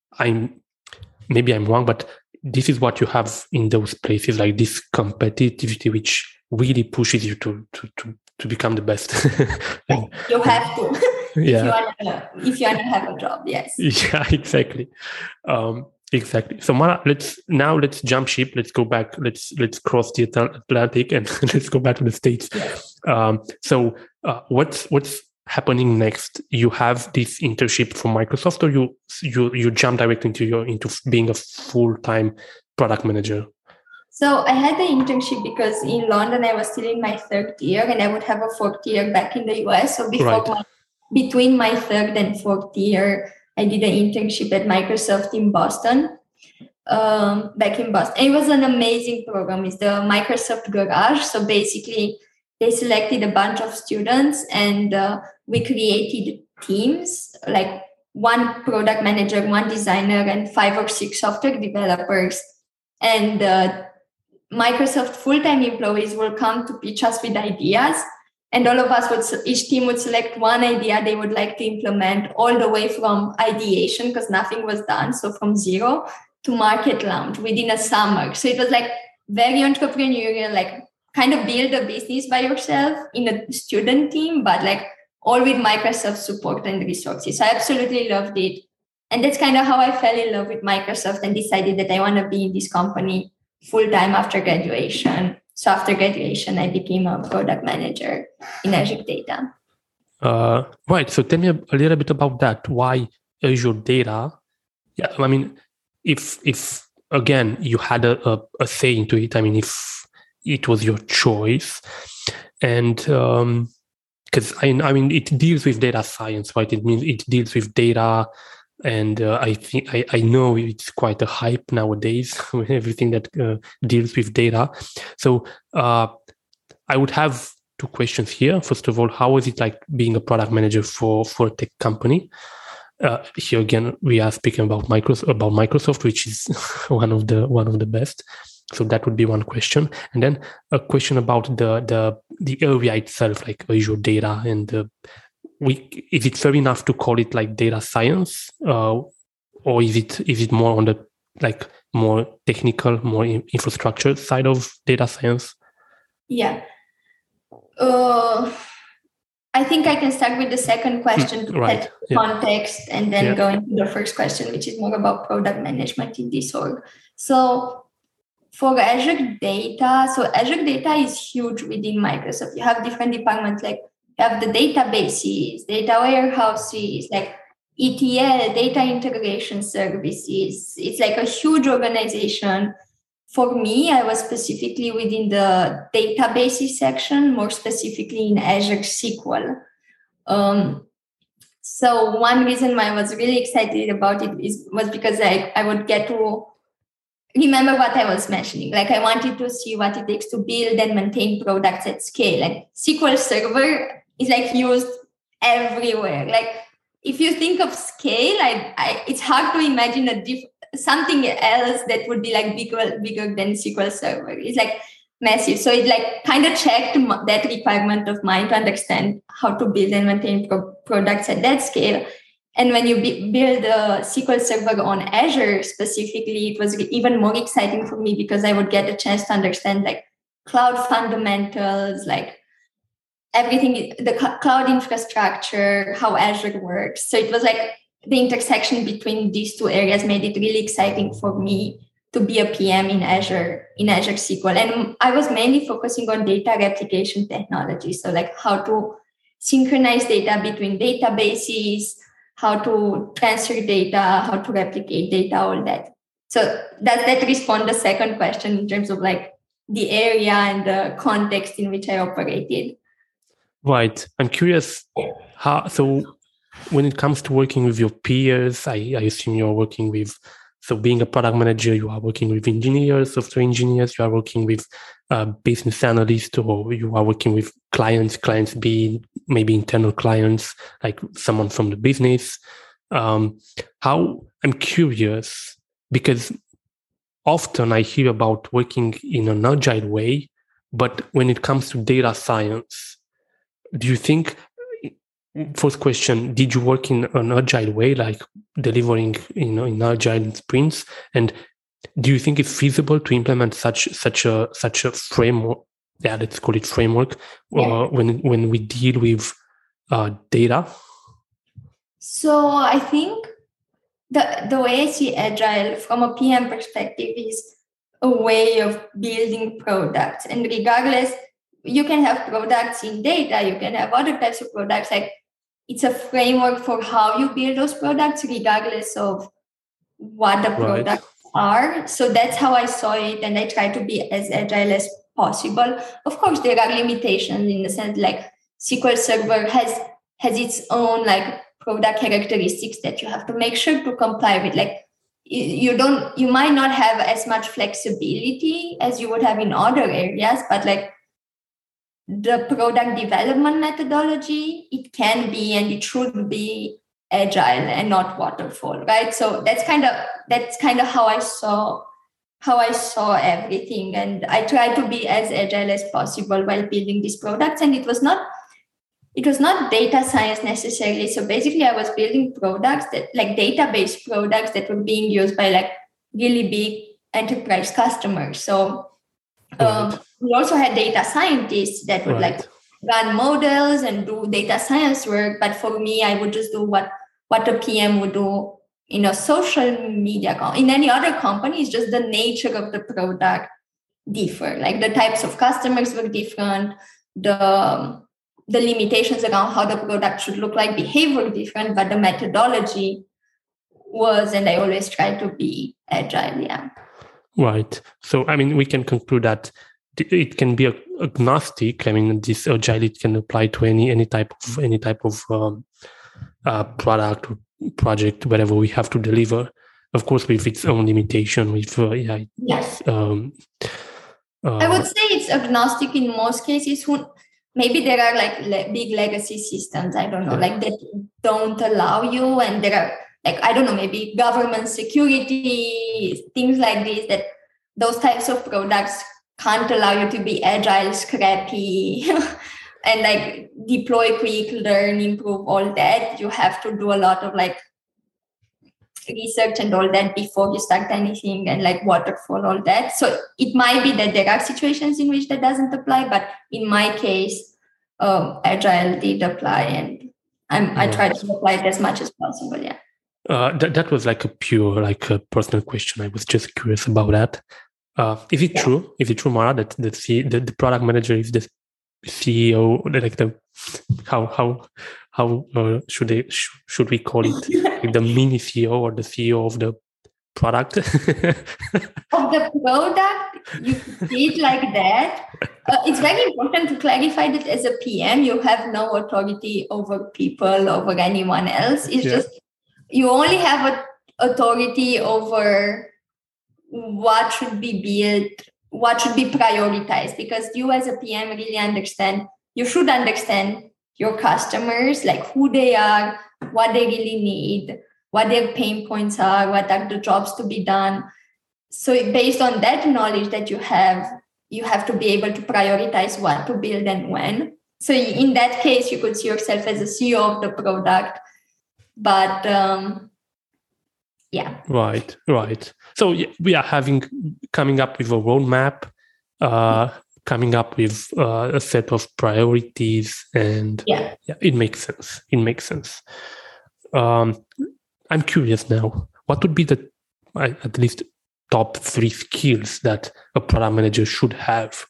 maybe I'm wrong, but this is what you have in those places, like this competitivity, which really pushes you to become the best. You have to. Yeah. If you want to have a job, yes. Yeah, exactly. Exactly. So Mara, let's jump ship. Let's go back. Let's cross the Atlantic and let's go back to the States. Yes. So what's happening next? You have this internship from Microsoft, or you jump directly into being a full-time product manager? So I had the internship because in London I was still in my third year, and I would have a fourth year back in the US. So between my third and fourth year, I did an internship at Microsoft in Boston, back in Boston. And it was an amazing program. It's the Microsoft Garage. So basically, they selected a bunch of students, and we created teams, like one product manager, one designer, and 5 or 6 software developers. And Microsoft full-time employees will come to pitch us with ideas. And all of us each team would select one idea they would like to implement, all the way from ideation, because nothing was done. So from zero to market launch within a summer. So it was like very entrepreneurial, like kind of build a business by yourself in a student team, but like all with Microsoft support and resources. So I absolutely loved it. And that's kind of how I fell in love with Microsoft and decided that I want to be in this company full-time after graduation. So after graduation, I became a product manager in Azure Data. Right. So tell me a little bit about that. Why Azure Data? Yeah, I mean, if again you had a say into it, I mean, if it was your choice, and because I mean, it deals with data science, right? It means it deals with data. And I think I know it's quite a hype nowadays with everything that deals with data. So I would have 2 questions here. First of all, how is it like being a product manager for a tech company? Here again, we are speaking about Microsoft, which is one of the best. So that would be one question, and then a question about the area itself, like Azure Data and is it fair enough to call it like data science, or is it more on the like more technical, more infrastructure side of data science? Yeah, I think I can start with the second question to set context, and then go into the first question, which is more about product management in this org. So for Azure Data, Azure Data is huge within Microsoft. You have different departments, like you have the databases, data warehouses, like ETL, data integration services. It's like a huge organization. For me, I was specifically within the databases section, more specifically in Azure SQL. So one reason why I was really excited about it was because I would get to remember what I was mentioning. Like I wanted to see what it takes to build and maintain products at scale. Like SQL Server is like used everywhere. Like if you think of scale, it's hard to imagine something else that would be like bigger than SQL Server. It's like massive. So it like kind of checked that requirement of mine to understand how to build and maintain products at that scale. And when you build a SQL Server on Azure specifically, it was even more exciting for me because I would get a chance to understand like cloud fundamentals, like everything, the cloud infrastructure, how Azure works. So it was like the intersection between these 2 areas made it really exciting for me to be a PM in Azure SQL. And I was mainly focusing on data replication technology. So like how to synchronize data between databases, how to transfer data, how to replicate data, all that. So that responds the second question in terms of like the area and the context in which I operated. Right. I'm curious so when it comes to working with your peers, I assume you're working with So being a product manager, you are working with engineers, software engineers, you are working with business analysts, or you are working with clients being maybe internal clients, like someone from the business. How I'm curious, because often I hear about working in an agile way, but when it comes to data science, do you think, first question, did you work in an agile way, like delivering, in agile sprints? And do you think it's feasible to implement such a framework? Yeah, let's call it framework. When we deal with data. So I think the way I see agile from a PM perspective is a way of building products, and regardless, you can have products in data, you can have other types of products. Like, it's a framework for how you build those products, regardless of what the products are. So that's how I saw it, and I try to be as agile as possible. Of course, there are limitations in the sense like SQL Server has its own like product characteristics that you have to make sure to comply with. Like, you might not have as much flexibility as you would have in other areas, but like the product development methodology, it can be and it should be agile and not waterfall, right? So that's kind of how I saw everything, and I try to be as agile as possible while building these products. And it was not data science necessarily. So basically, I was building products that, like, database products that were being used by like really big enterprise customers. So we also had data scientists that would like run models and do data science work. But for me, I would just do what a PM would do in a social media in any other company. It's just the nature of the product differ. Like, the types of customers were different. The limitations around how the product should look like behave were different, but the methodology was, and I always try to be agile. Yeah. Right. So, I mean, we can conclude that it can be agnostic. I mean, this agile, it can apply to any type of product or project, whatever we have to deliver. Of course, with its own limitation. Yes. I would say it's agnostic in most cases. Maybe there are like big legacy systems, I don't know, like that don't allow you, and there are like, I don't know, maybe government security, things like this, that those types of products can't allow you to be agile, scrappy, and like deploy quick, learn, improve, all that. You have to do a lot of like research and all that before you start anything, and like waterfall, all that. So it might be that there are situations in which that doesn't apply, but in my case, agile did apply, and I try to apply it as much as possible. Yeah. That was like a pure, like a personal question. I was just curious about that. Is it true? Is it true, Mara, that the product manager is the CEO? Like how should we call it? Like the mini CEO or the CEO of the product? Of the product, you see it like that. It's very important to clarify that as a PM, you have no authority over people, over anyone else. It's just you only have authority over what should be built, what should be prioritized, because you as a PM really you should understand your customers, like who they are, what they really need, what their pain points are, what are the jobs to be done. So based on that knowledge that you have to be able to prioritize what to build and when. So in that case, you could see yourself as a CEO of the product. But yeah. Right. So we are coming up with a roadmap, coming up with a set of priorities, and it makes sense. I'm curious now, what would be the at least top 3 skills that a product manager should have?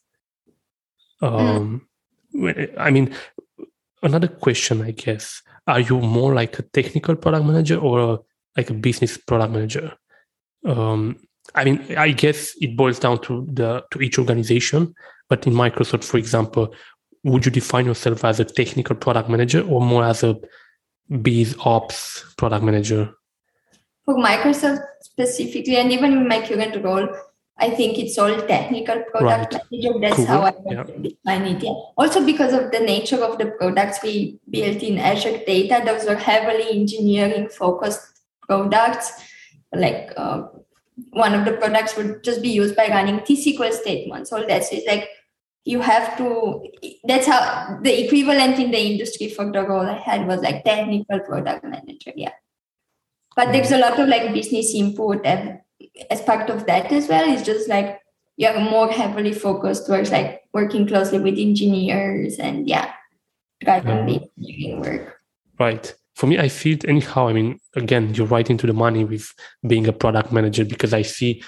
I mean, another question, I guess, are you more like a technical product manager or like a business product manager? I mean, I guess it boils down to each organization, but in Microsoft, for example, would you define yourself as a technical product manager or more as a biz ops product manager? For Microsoft specifically, and even in my current role, I think it's all technical product manager. That's cool. how I define it. Yeah. Also because of the nature of the products we built in Azure Data, those were heavily engineering focused products. Like one of the products would just be used by running T-SQL statements. All that is like you have to. That's how the equivalent in the industry for the role I had was like technical product manager. Yeah. But there's a lot of like business input and as part of that as well. It's just like you're more heavily focused towards like working closely with engineers and driving the engineering work. Right. For me, I see it anyhow. I mean, again, you're right into the money with being a product manager because I see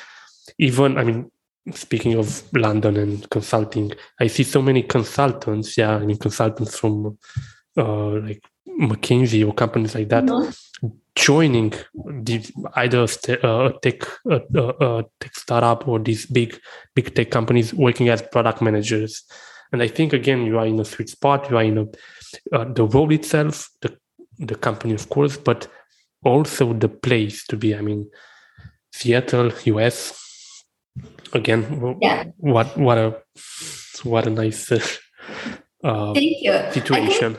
speaking of London and consulting, I see so many consultants. Yeah, I mean, consultants from like McKinsey or companies like that joining either a tech startup or these big tech companies working as product managers. And I think, again, you are in a sweet spot. You are in the role itself, the company, of course, but also the place to be. I mean, Seattle, US. Again, what a nice Thank you. situation.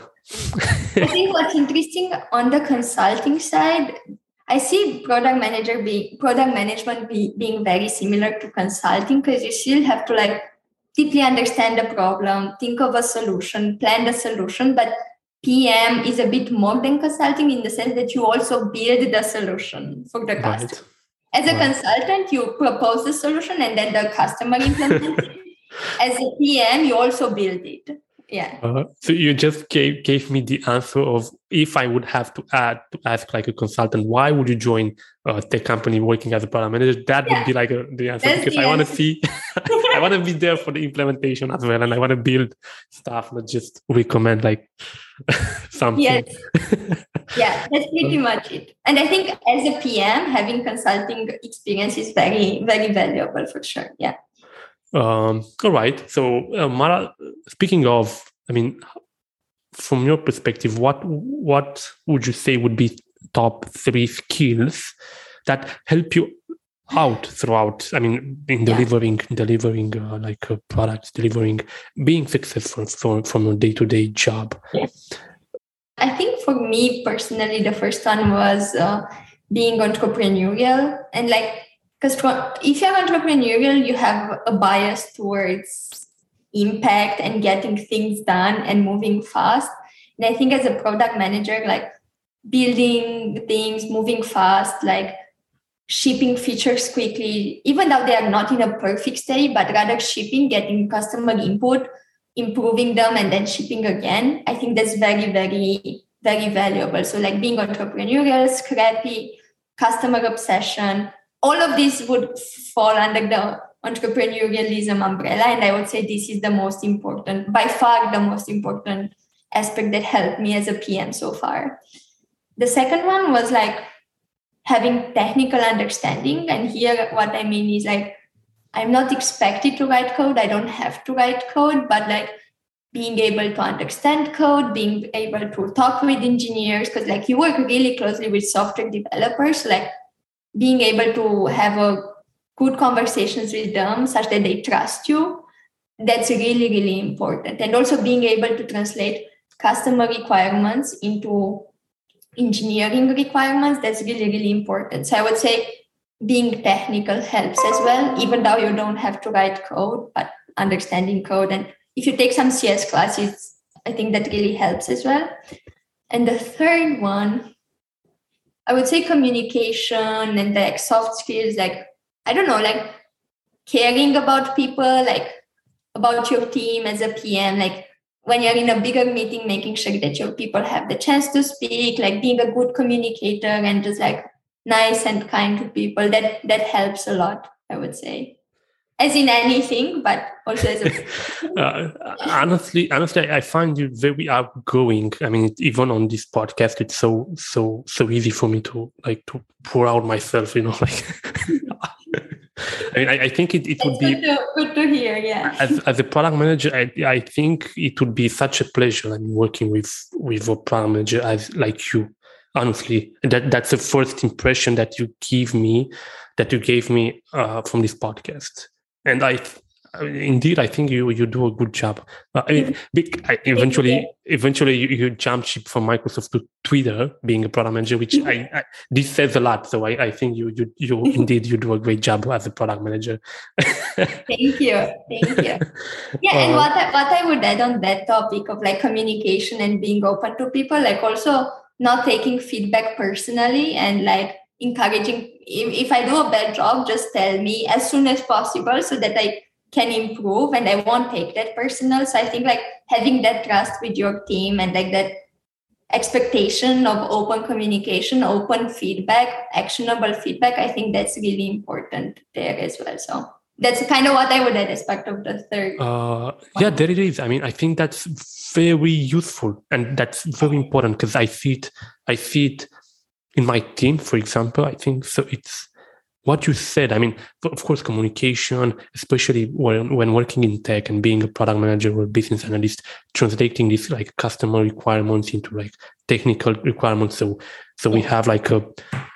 I think what's interesting on the consulting side, I see product management being very similar to consulting because you still have to like deeply understand the problem, think of a solution, plan the solution. But PM is a bit more than consulting in the sense that you also build the solution for the customer. As a consultant, you propose the solution and then the customer implements it. As a PM, you also build it. Yeah. So you just gave me the answer of if I would have to ask like a consultant, why would you join a tech company working as a product manager? That would be like the answer. That's because I want to see, I want to be there for the implementation as well. And I want to build stuff, not just recommend like something. Yes. Yeah, that's pretty much it. And I think as a PM, having consulting experience is very, very valuable for sure. Yeah. All right. So, Mara, speaking of, I mean, from your perspective, what would you say would be top 3 skills that help you out throughout? I mean, in delivering like products, being successful from a day-to-day job. Yes. I think for me personally, the first one was being entrepreneurial and like. Because if you're entrepreneurial, you have a bias towards impact and getting things done and moving fast. And I think as a product manager, like building things, moving fast, like shipping features quickly, even though they are not in a perfect state, but rather shipping, getting customer input, improving them, and then shipping again. I think that's very, very, very valuable. So like being entrepreneurial, scrappy, customer obsession, all of this would fall under the entrepreneurialism umbrella. And I would say this is the most important, by far the most important aspect that helped me as a PM so far. The second one was like having technical understanding. And here what I mean is like, I'm not expected to write code. I don't have to write code, but like being able to understand code, being able to talk with engineers, because like you work really closely with software developers, like being able to have a good conversations with them such that they trust you, that's really, really important. And also being able to translate customer requirements into engineering requirements, that's really, really important. So I would say being technical helps as well, even though you don't have to write code, but understanding code. And if you take some CS classes, I think that really helps as well. And the third one, I would say communication and like soft skills, like, I don't know, like caring about people, like about your team as a PM, like when you're in a bigger meeting, making sure that your people have the chance to speak, like being a good communicator and just like nice and kind to people, that helps a lot, I would say. As in anything, but also as a... honestly, I find you very outgoing. I mean, even on this podcast, it's so easy for me to pour out myself. You know, like. I mean, I think it would be good to hear. Yeah. As a product manager, I think it would be such a pleasure. I mean, working with a product manager like you, honestly. That's the first impression that you gave me from this podcast. And indeed, I think you do a good job. Eventually you jump ship from Microsoft to Twitter, being a product manager, which this says a lot. So I think you indeed you do a great job as a product manager. Thank you. Yeah, and what I would add on that topic of like communication and being open to people, like also not taking feedback personally and like encouraging. If I do a bad job, just tell me as soon as possible so that I can improve and I won't take that personal. So I think like having that trust with your team and like that expectation of open communication, open feedback, actionable feedback, I think that's really important there as well. So that's kind of what I would add as part of the third. Yeah, there it is. I mean, I think that's very useful and that's very important because I see it in my team, for example. I think so. It's what you said. I mean, of course, communication, especially when working in tech and being a product manager or business analyst, translating these like customer requirements into like technical requirements. So we have like a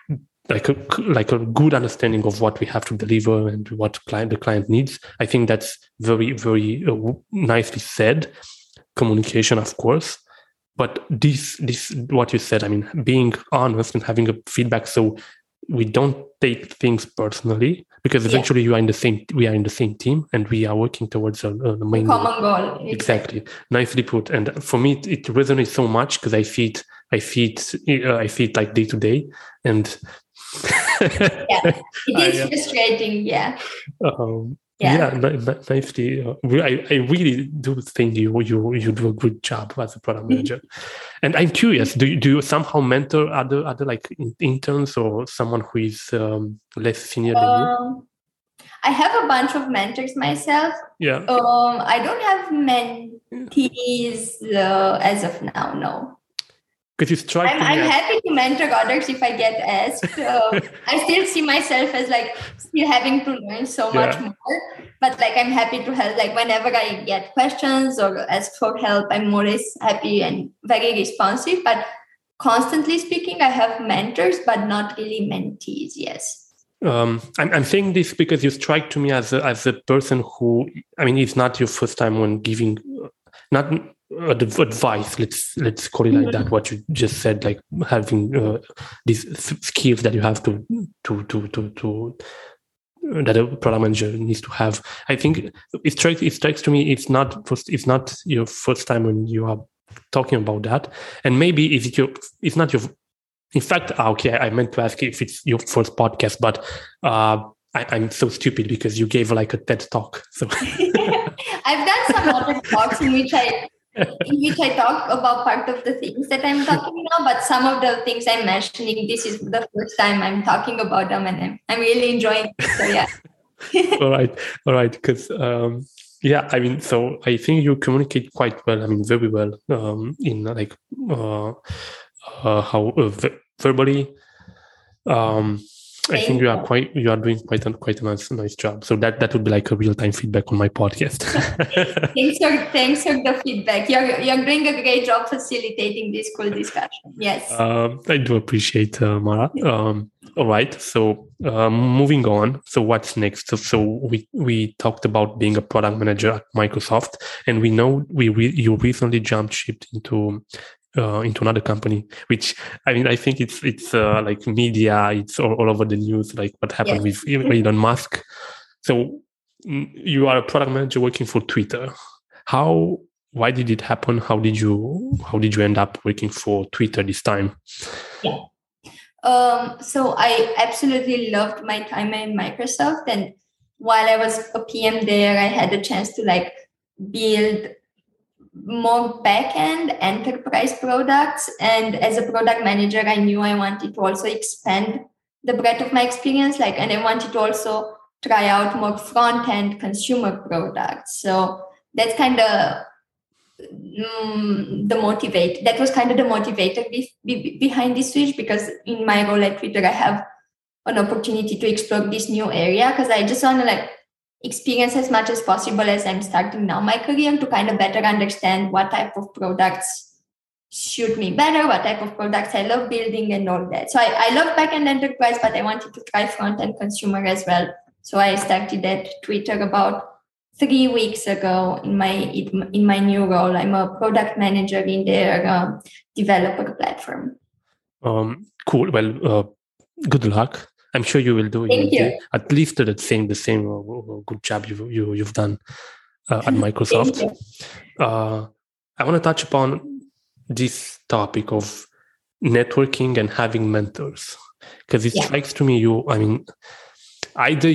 good understanding of what we have to deliver and what the client needs. I think that's very, very nicely said. Communication, of course. But this what you said, I mean, being honest and having a feedback so we don't take things personally, because eventually we are in the same team and we are working towards the main common goal. Exactly. Nicely put. And for me, it resonates so much because I see it like day to day. And it is frustrating. Yeah. Nicely. I really do think you do a good job as a product manager. And I'm curious, do you somehow mentor other like interns or someone who is less senior than you? I have a bunch of mentors myself. Yeah. I don't have mentees as of now. No. Because I'm happy to mentor others if I get asked. I still see myself as like still having to learn so much more. But like I'm happy to help. Like whenever I get questions or ask for help, I'm always happy and very responsive. But constantly speaking, I have mentors, but not really mentees. Yes. I'm saying this because you strike to me as a person who, I mean, it's not your first time when giving not advice. Let's call it like that. What you just said, like having these skills that you have to that a product manager needs to have. I think it strikes to me it's not your first time when you are talking about that, and maybe it's not your. In fact, okay, I meant to ask if it's your first podcast, but I'm so stupid because you gave like a TED talk. So I've done some other talks in which I talk about part of the things that I'm talking about, but some of the things I'm mentioning, this is the first time I'm talking about them, and I'm really enjoying it. So yeah. All right. Because I mean, so I think you communicate quite well. I mean, very well in like verbally. I think you are doing quite a nice job. So that would be like a real-time feedback on my podcast. Thanks for the feedback. You're doing a great job facilitating this cool discussion. Yes. I do appreciate Mara. All right. So moving on. So what's next? So we talked about being a product manager at Microsoft, and we know you recently jumped ship into another company, which I mean, I think it's like media, it's all over the news, like what happened with Elon Musk. So you are a product manager working for Twitter. Why did it happen? How did you end up working for Twitter this time? Yeah. So I absolutely loved my time in Microsoft, and while I was a PM there, I had a chance to like build more back-end enterprise products. And as a product manager, I knew I wanted to also expand the breadth of my experience, and I wanted to also try out more front-end consumer products. So that's kind of that was kind of the motivator behind this switch, because in my role at Twitter, I have an opportunity to explore this new area, because I just want to experience as much as possible as I'm starting now my career to kind of better understand what type of products suit me better, what type of products I love building and all that. So I love backend enterprise, but I wanted to try front-end consumer as well. So I started at Twitter about 3 weeks ago in my new role. I'm a product manager in their developer platform. Cool. Well, good luck. I'm sure you will do at least the same good job you've done at Microsoft. I want to touch upon this topic of networking and having mentors, because it strikes to me either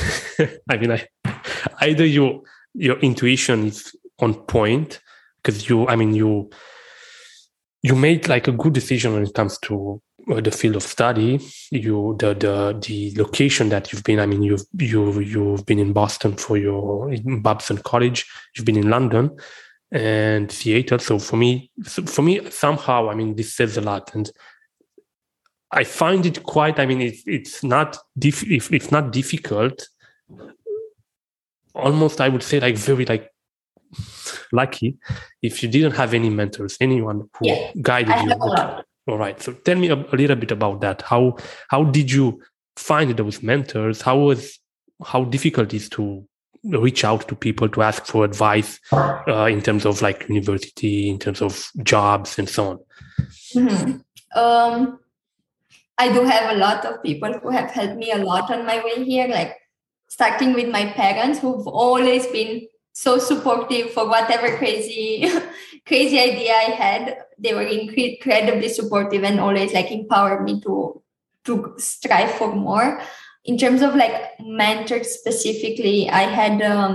your intuition is on point, because you made like a good decision when it comes to the field of study, the location that you've been. You've been in Boston in Babson College. You've been in London and Seattle. So for me, somehow, this says a lot, and I find it quite. It's not if not difficult. Almost, I would say, like very like lucky if you didn't have any mentors, anyone who guided you. All right. So tell me a little bit about that. How did you find those mentors? How difficult is to reach out to people to ask for advice in terms of like university, in terms of jobs and so on? Mm-hmm. I do have a lot of people who have helped me a lot on my way here, like starting with my parents, who've always been so supportive for whatever crazy idea I had. They were incredibly supportive and always like empowered me to strive for more. In terms of like mentors specifically, I had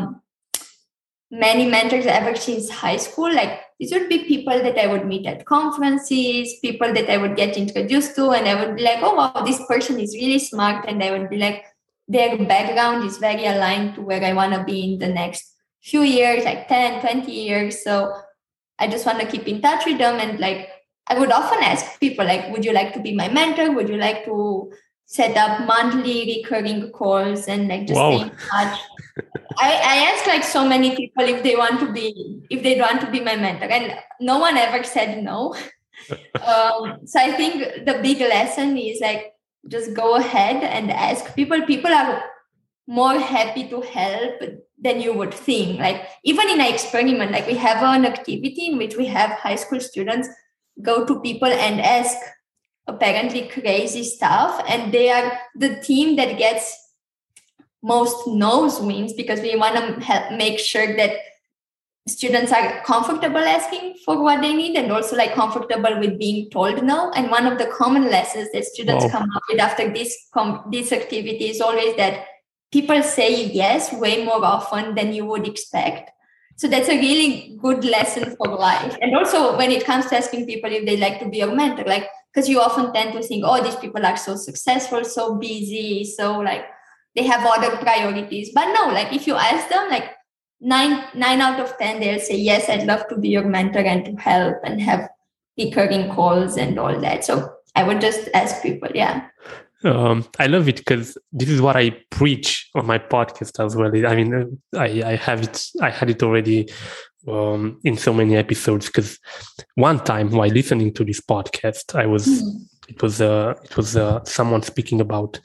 many mentors ever since high school. Like these would be people that I would meet at conferences, people that I would get introduced to, and I would be like, oh wow, this person is really smart. And I would be like, their background is very aligned to where I want to be in the next few years, like 10, 20 years. So I just want to keep in touch with them. And like, I would often ask people like, would you like to be my mentor? Would you like to set up monthly recurring calls and like just stay in touch? I asked like so many people if they want to be my mentor, and no one ever said no. So I think the big lesson is like, just go ahead and ask people. People are more happy to help than you would think. Like even in an experiment, like we have an activity in which we have high school students go to people and ask apparently crazy stuff, and they are the team that gets most no's wins, because we want to make sure that students are comfortable asking for what they need and also like comfortable with being told no. And one of the common lessons that students come up with after this activity is always that people say yes way more often than you would expect. So that's a really good lesson for life. And also when it comes to asking people if they like to be your mentor, like, because you often tend to think, oh, these people are so successful, so busy, so like they have other priorities. But no, like if you ask them, like 9 out of 10, they'll say, yes, I'd love to be your mentor and to help and have recurring calls and all that. So I would just ask people, I love it because this is what I preach on my podcast as well. I had it already in so many episodes, because one time while listening to this podcast, it was someone speaking about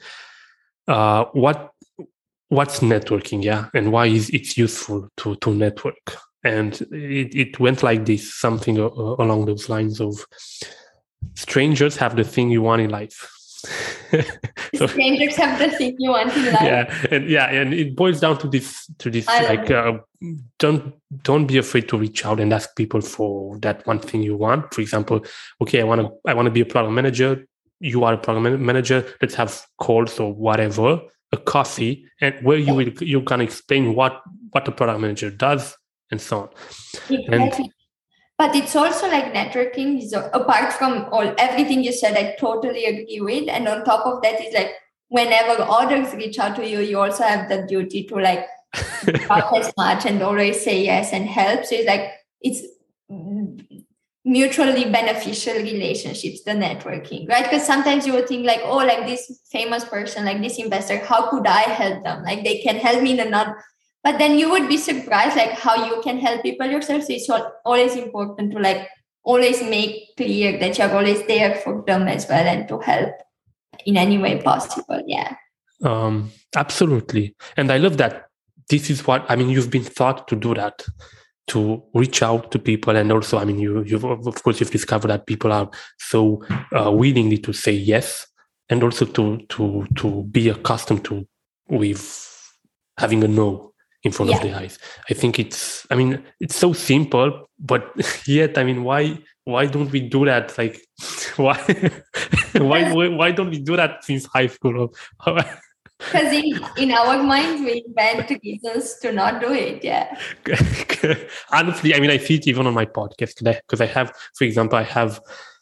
what's networking, and why it's useful to network. And it went like this, something along those lines of strangers have the thing you want in life. So, strangers have the thing you want in life. And it boils down to this like don't be afraid to reach out and ask people for that one thing you want. For example, okay, I want to be a product manager. You are a product manager. Let's have calls or whatever, a coffee, and where you can explain what the product manager does and so on. Exactly. But it's also like networking is, apart from everything you said, I totally agree with. And on top of that is like, whenever others reach out to you, you also have the duty to like talk as much and always say yes and help. So it's mutually beneficial relationships, the networking, right? Because sometimes you would think like, oh, like this famous person, like this investor, how could I help them? Like they can help me in another. But then you would be surprised like how you can help people yourself. So it's always important to like always make clear that you're always there for them as well and to help in any way possible. Yeah. Absolutely. And I love that this is what, I mean, you've been taught to do that, to reach out to people. And also, I mean, you've of course, you've discovered that people are so willingly to say yes, and also to be accustomed to with having a no in front of the eyes. I think it's so simple, but yet, I mean, why don't we do that? Like, why don't we do that since high school? Because in our minds, we invent reasons to not do it. Yeah. Honestly, I mean, I see it even on my podcast because I have, for example, I had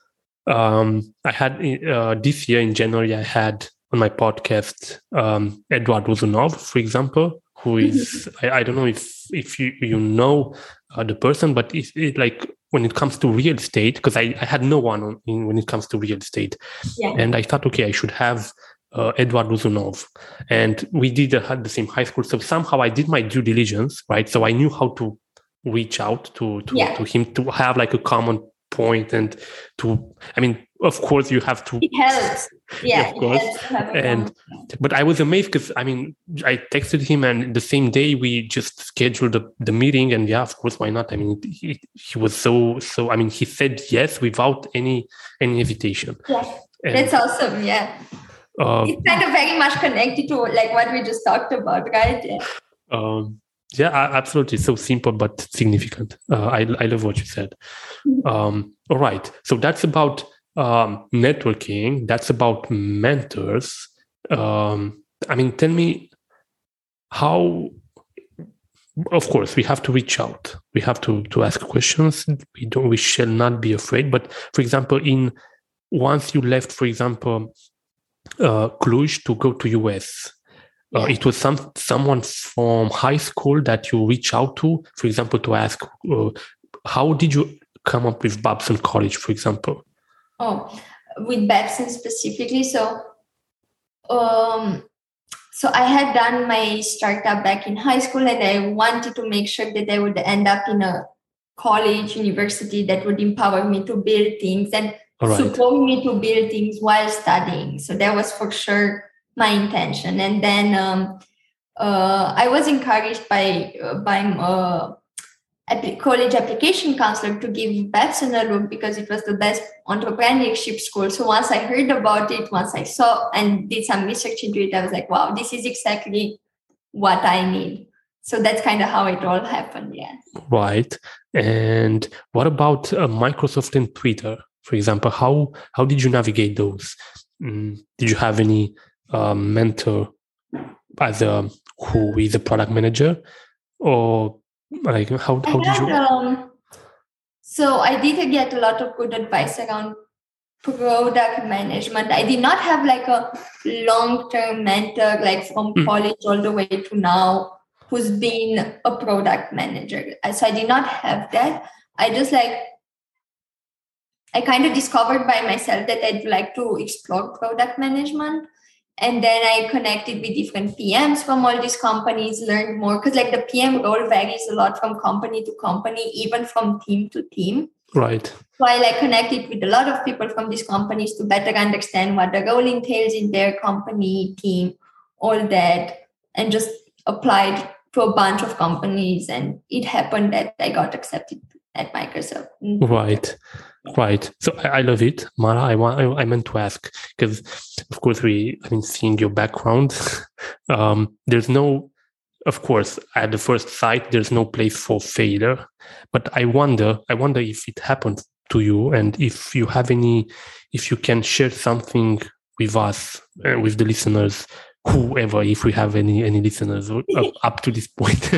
this year in January, I had on my podcast Edward Rozanov, for example, who is I don't know if you know the person, but it's like when it comes to real estate, because I had no one when it comes to real estate, and I thought, okay, I should have Edward Rozanov, and we had the same high school, so somehow I did my due diligence, right? So I knew how to reach out to him, to have like a common point, and I mean, of course, you have to. It helps, yeah. Of course, but I was amazed because I mean, I texted him, and the same day we just scheduled the meeting, and of course, why not? I mean, he was so. I mean, he said yes without any hesitation. Yeah, that's awesome. Yeah. It's kind of very much connected to like what we just talked about, right? Yeah, absolutely. So simple but significant. I love what you said. All right. So that's about networking. That's about mentors. I mean, tell me how. Of course, we have to reach out. We have to ask questions. We shall not be afraid. But for example, once you left, for example, Cluj to go to US. It was someone from high school that you reach out to, for example, to ask, how did you come up with Babson College, for example? Oh, with Babson specifically. So I had done my startup back in high school, and I wanted to make sure that I would end up in a college, university that would empower me to build things and support me to build things while studying. So that was for sure my intention. And then I was encouraged by a college application counselor to give Babson a look because it was the best entrepreneurship school. So once I heard about it, once I saw and did some research into it, I was like, wow, this is exactly what I need. So that's kind of how it all happened. Yeah. Right. And what about Microsoft and Twitter? For example, how did you navigate those? Did you have any mentor who is a product manager, or like how did you? So I did get a lot of good advice around product management. I did not have like a long-term mentor, like from college all the way to now, who's been a product manager. So I did not have that. I kind of discovered by myself that I'd like to explore product management. And then I connected with different PMs from all these companies, learned more. Because like the PM role varies a lot from company to company, even from team to team. Right. So I connected with a lot of people from these companies to better understand what the role entails in their company, team, all that. And just applied to a bunch of companies. And it happened that I got accepted at Microsoft. Right. So I love it, Mara. I meant to ask because, of course, seeing your background, there's no, of course, at the first sight, there's no place for failure. But I wonder if it happened to you, and if you can share something with us, with the listeners, whoever, if we have any listeners up to this point,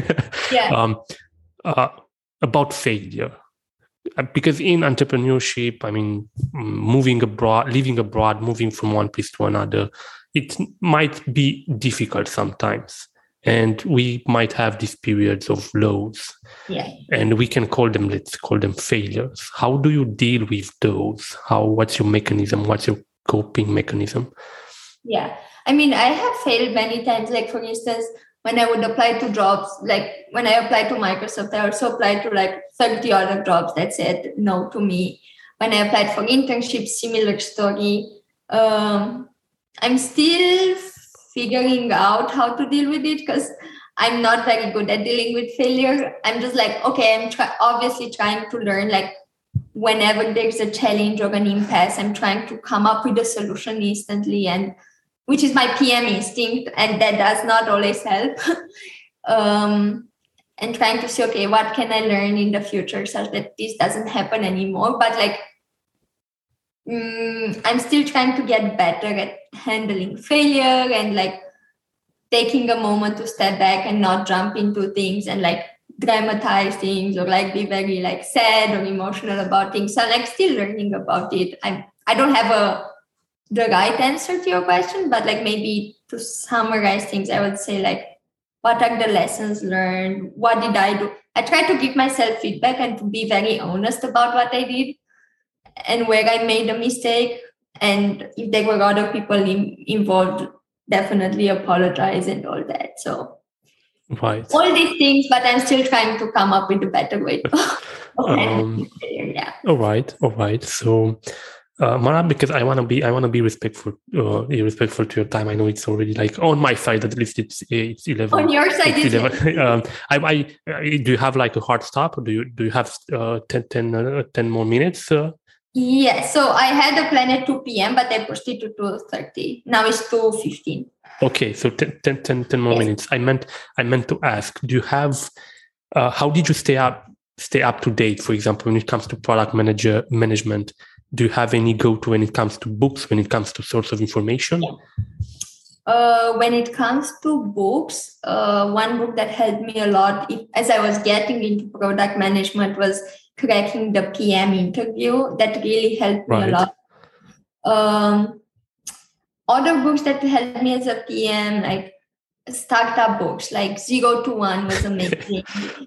about failure. Because in entrepreneurship, I mean, living abroad, moving from one place to another, it might be difficult sometimes. And we might have these periods of lows. Yeah. And let's call them failures. How do you deal with those? What's your mechanism? What's your coping mechanism? Yeah. I mean, I have failed many times. Like, for instance, when I would apply to jobs, like when I applied to Microsoft, I also applied to like 30 other jobs that said no to me. When I applied for internships, similar story. I'm still figuring out how to deal with it because I'm not very good at dealing with failure. I'm just like, okay, obviously trying to learn, like whenever there's a challenge or an impasse, I'm trying to come up with a solution instantly, and which is my PM instinct, and that does not always help. And trying to see, okay, what can I learn in the future such that this doesn't happen anymore? But like, I'm still trying to get better at handling failure and like taking a moment to step back and not jump into things and like dramatize things or like be very like sad or emotional about things. So like still learning about it. I don't have the right answer to your question, but like maybe to summarize things, I would say like, what are the lessons learned? What did I do? I try to give myself feedback and to be very honest about what I did and where I made a mistake. And if there were other people involved, definitely apologize and all that. So right, all these things, but I'm still trying to come up with a better way. Yeah. All right. So, Mara, because I want to be respectful to your time. I know it's already like on my side, at least it's 11. On your side, it's 11. Do you have like a hard stop, or do you have 10 more minutes? Yeah, so I had a plan at 2 p.m., but I pushed it to 2:30. Now it's 2:15. Okay, so 10 more minutes. I meant to ask, do you have, how did you stay up to date, for example, when it comes to product management? Do you have any go-to when it comes to books, when it comes to source of information? When it comes to books, one book that helped me a lot as I was getting into product management was Cracking the PM Interview. That really helped me a lot. Other books that helped me as a PM, like startup books, like 0 to 1 was amazing.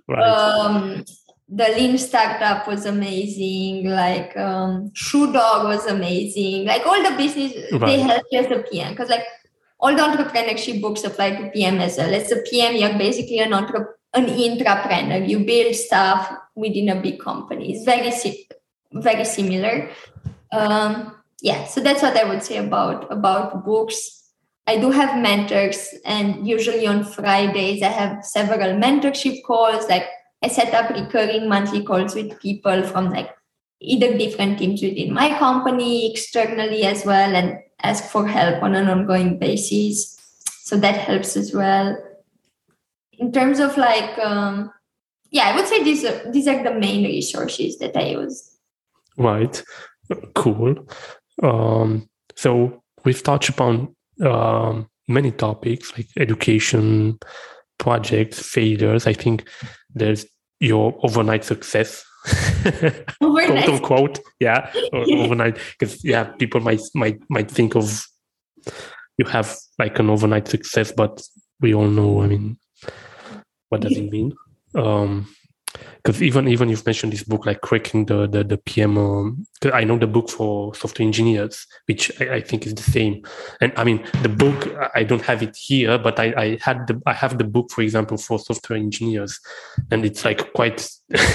The Lean Startup was amazing. Like Shoe Dog was amazing. Like all the business, they help you as a PM because like all the entrepreneurship books apply to PM as well. As a PM, you're basically an intrapreneur. You build stuff within a big company. It's very similar. Yeah, so that's what I would say about books. I do have mentors, and usually on Fridays I have several mentorship calls. Like I set up recurring monthly calls with people from like either different teams within my company, externally as well, and ask for help on an ongoing basis. So that helps as well. In terms of like, I would say these are the main resources that I use. Right. Cool. So we've touched upon many topics like education, projects, failures. I think there's your overnight success, quote unquote. Yeah, overnight, because people might think of you have like an overnight success, but we all know, I mean, what does it mean? Because even you've mentioned this book, like Cracking the PM. I know the book for software engineers, which I think is the same. And I mean, the book, I don't have it here, but I have the book, for example, for software engineers, and it's like quite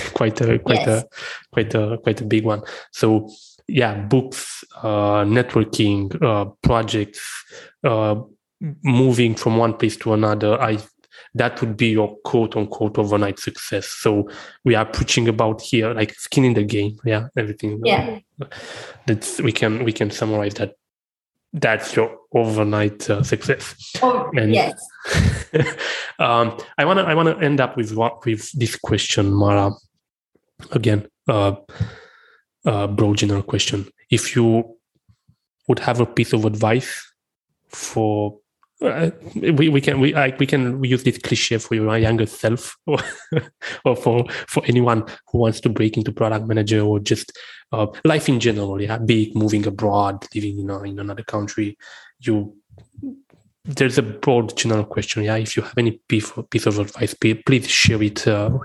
a big one. So yeah, books, networking, projects, moving from one place to another. That would be your quote unquote overnight success. So we are preaching about here, like skin in the game. Yeah, everything. Yeah. We can summarize that. That's your overnight success. Oh, and yes. I wanna end up with this question, Mara. Again, broad general question. If you would have a piece of advice for we can use this cliche for your younger self, or for anyone who wants to break into product manager, or just life in general. Yeah, be it moving abroad, living in another country. There's a broad general question. Yeah, if you have any piece of advice, please share it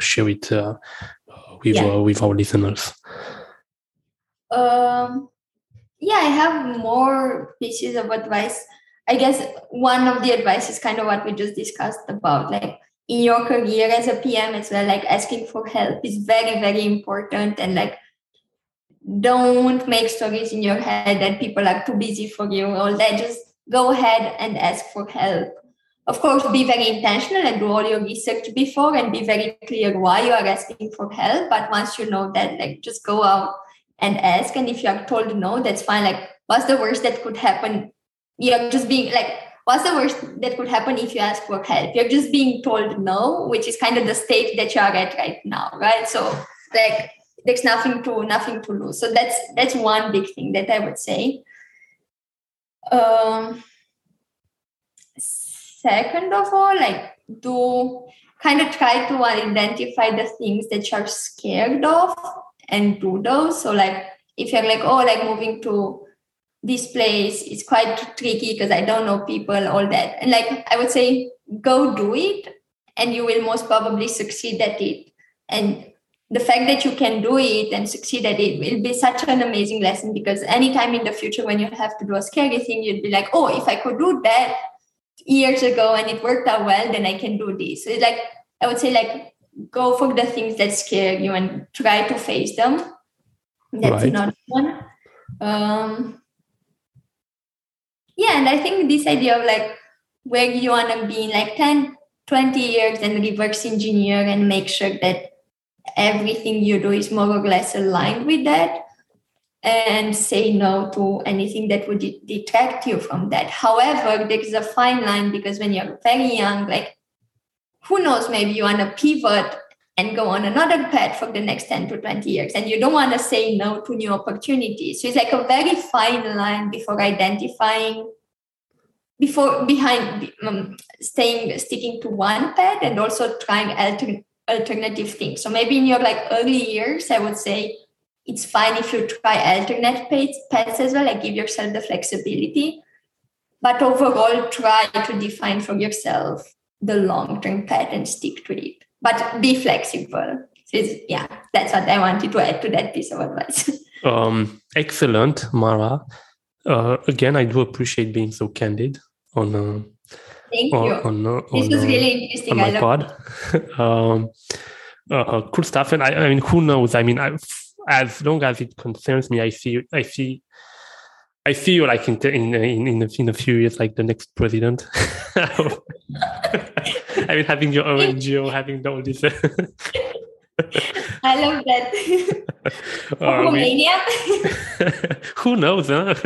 with our listeners. I have more pieces of advice. I guess one of the advice is kind of what we just discussed about, like in your career as a PM as well, like asking for help is very, very important. And like, don't make stories in your head that people are too busy for you, or that just go ahead and ask for help. Of course, be very intentional and do all your research before and be very clear why you are asking for help. But once you know that, like, just go out and ask. And if you are told no, that's fine. Like, what's the worst that could happen? You're just being like, what's the worst that could happen if you ask for help? You're just being told no, which is kind of the state that you are at right now, right? So like, there's nothing to lose. So that's one big thing that I would say. Second of all, like, do kind of try to identify the things that you're scared of and do those. So like, if you're like, oh, like moving to this place is quite tricky because I don't know people, all that. And like, I would say, go do it and you will most probably succeed at it. And the fact that you can do it and succeed at it will be such an amazing lesson, because anytime in the future when you have to do a scary thing, you'd be like, oh, if I could do that years ago and it worked out well, then I can do this. So it's like, I would say, like, go for the things that scare you and try to face them. That's right. Another one. Yeah, and I think this idea of like where you want to be in like 10, 20 years and reverse engineer and make sure that everything you do is more or less aligned with that, and say no to anything that would detract you from that. However, there is a fine line, because when you're very young, like, who knows, maybe you want to pivot and go on another path for the next 10 to 20 years, and you don't want to say no to new opportunities. So it's like a very fine line before identifying, sticking to one path and also trying alternative things. So maybe in your like early years, I would say it's fine if you try alternate paths as well, like give yourself the flexibility. But overall, try to define for yourself the long-term path and stick to it. But be flexible. So that's what I wanted to add to that piece of advice. Excellent, Mara. Again, I do appreciate being so candid on. Thank you. This was really interesting. On my pod. Cool stuff. And I mean, who knows? I mean, as long as it concerns me, I see you like in a few years, like the next president. I mean, having your own NGO, having all this. I love that. Romania. Who knows? Huh?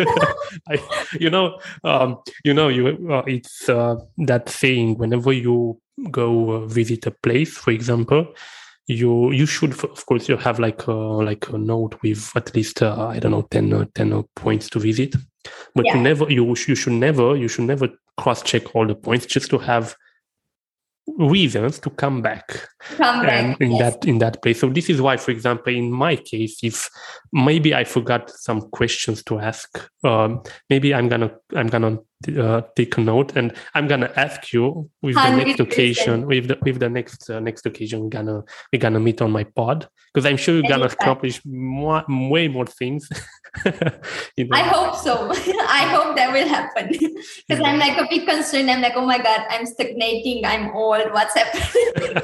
It's that saying. Whenever you go visit a place, for example, you should, of course, you have like a note with at least 10 points to visit, but you should never cross check all the points, just to have reasons to come back in that place. So this is why, for example, in my case, if maybe I forgot some questions to ask, maybe I'm gonna take a note and I'm gonna ask you with 100%. The next occasion. With the next occasion, we're gonna meet on my pod, because I'm sure you're gonna accomplish way more things. I hope so. I hope that will happen, because I'm like a bit concerned. I'm like, oh my God, I'm stagnating. I'm old. What's happening?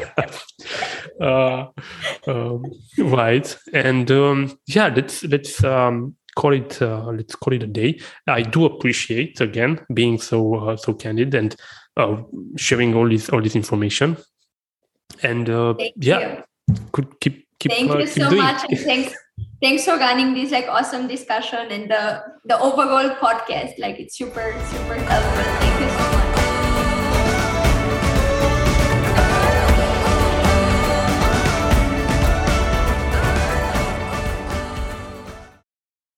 Right. And let's call it a day. I do appreciate, again, being so candid and sharing all this information. And could keep. Thank you so much, and thanks for running this like awesome discussion and the overall podcast. Like, it's super, super helpful.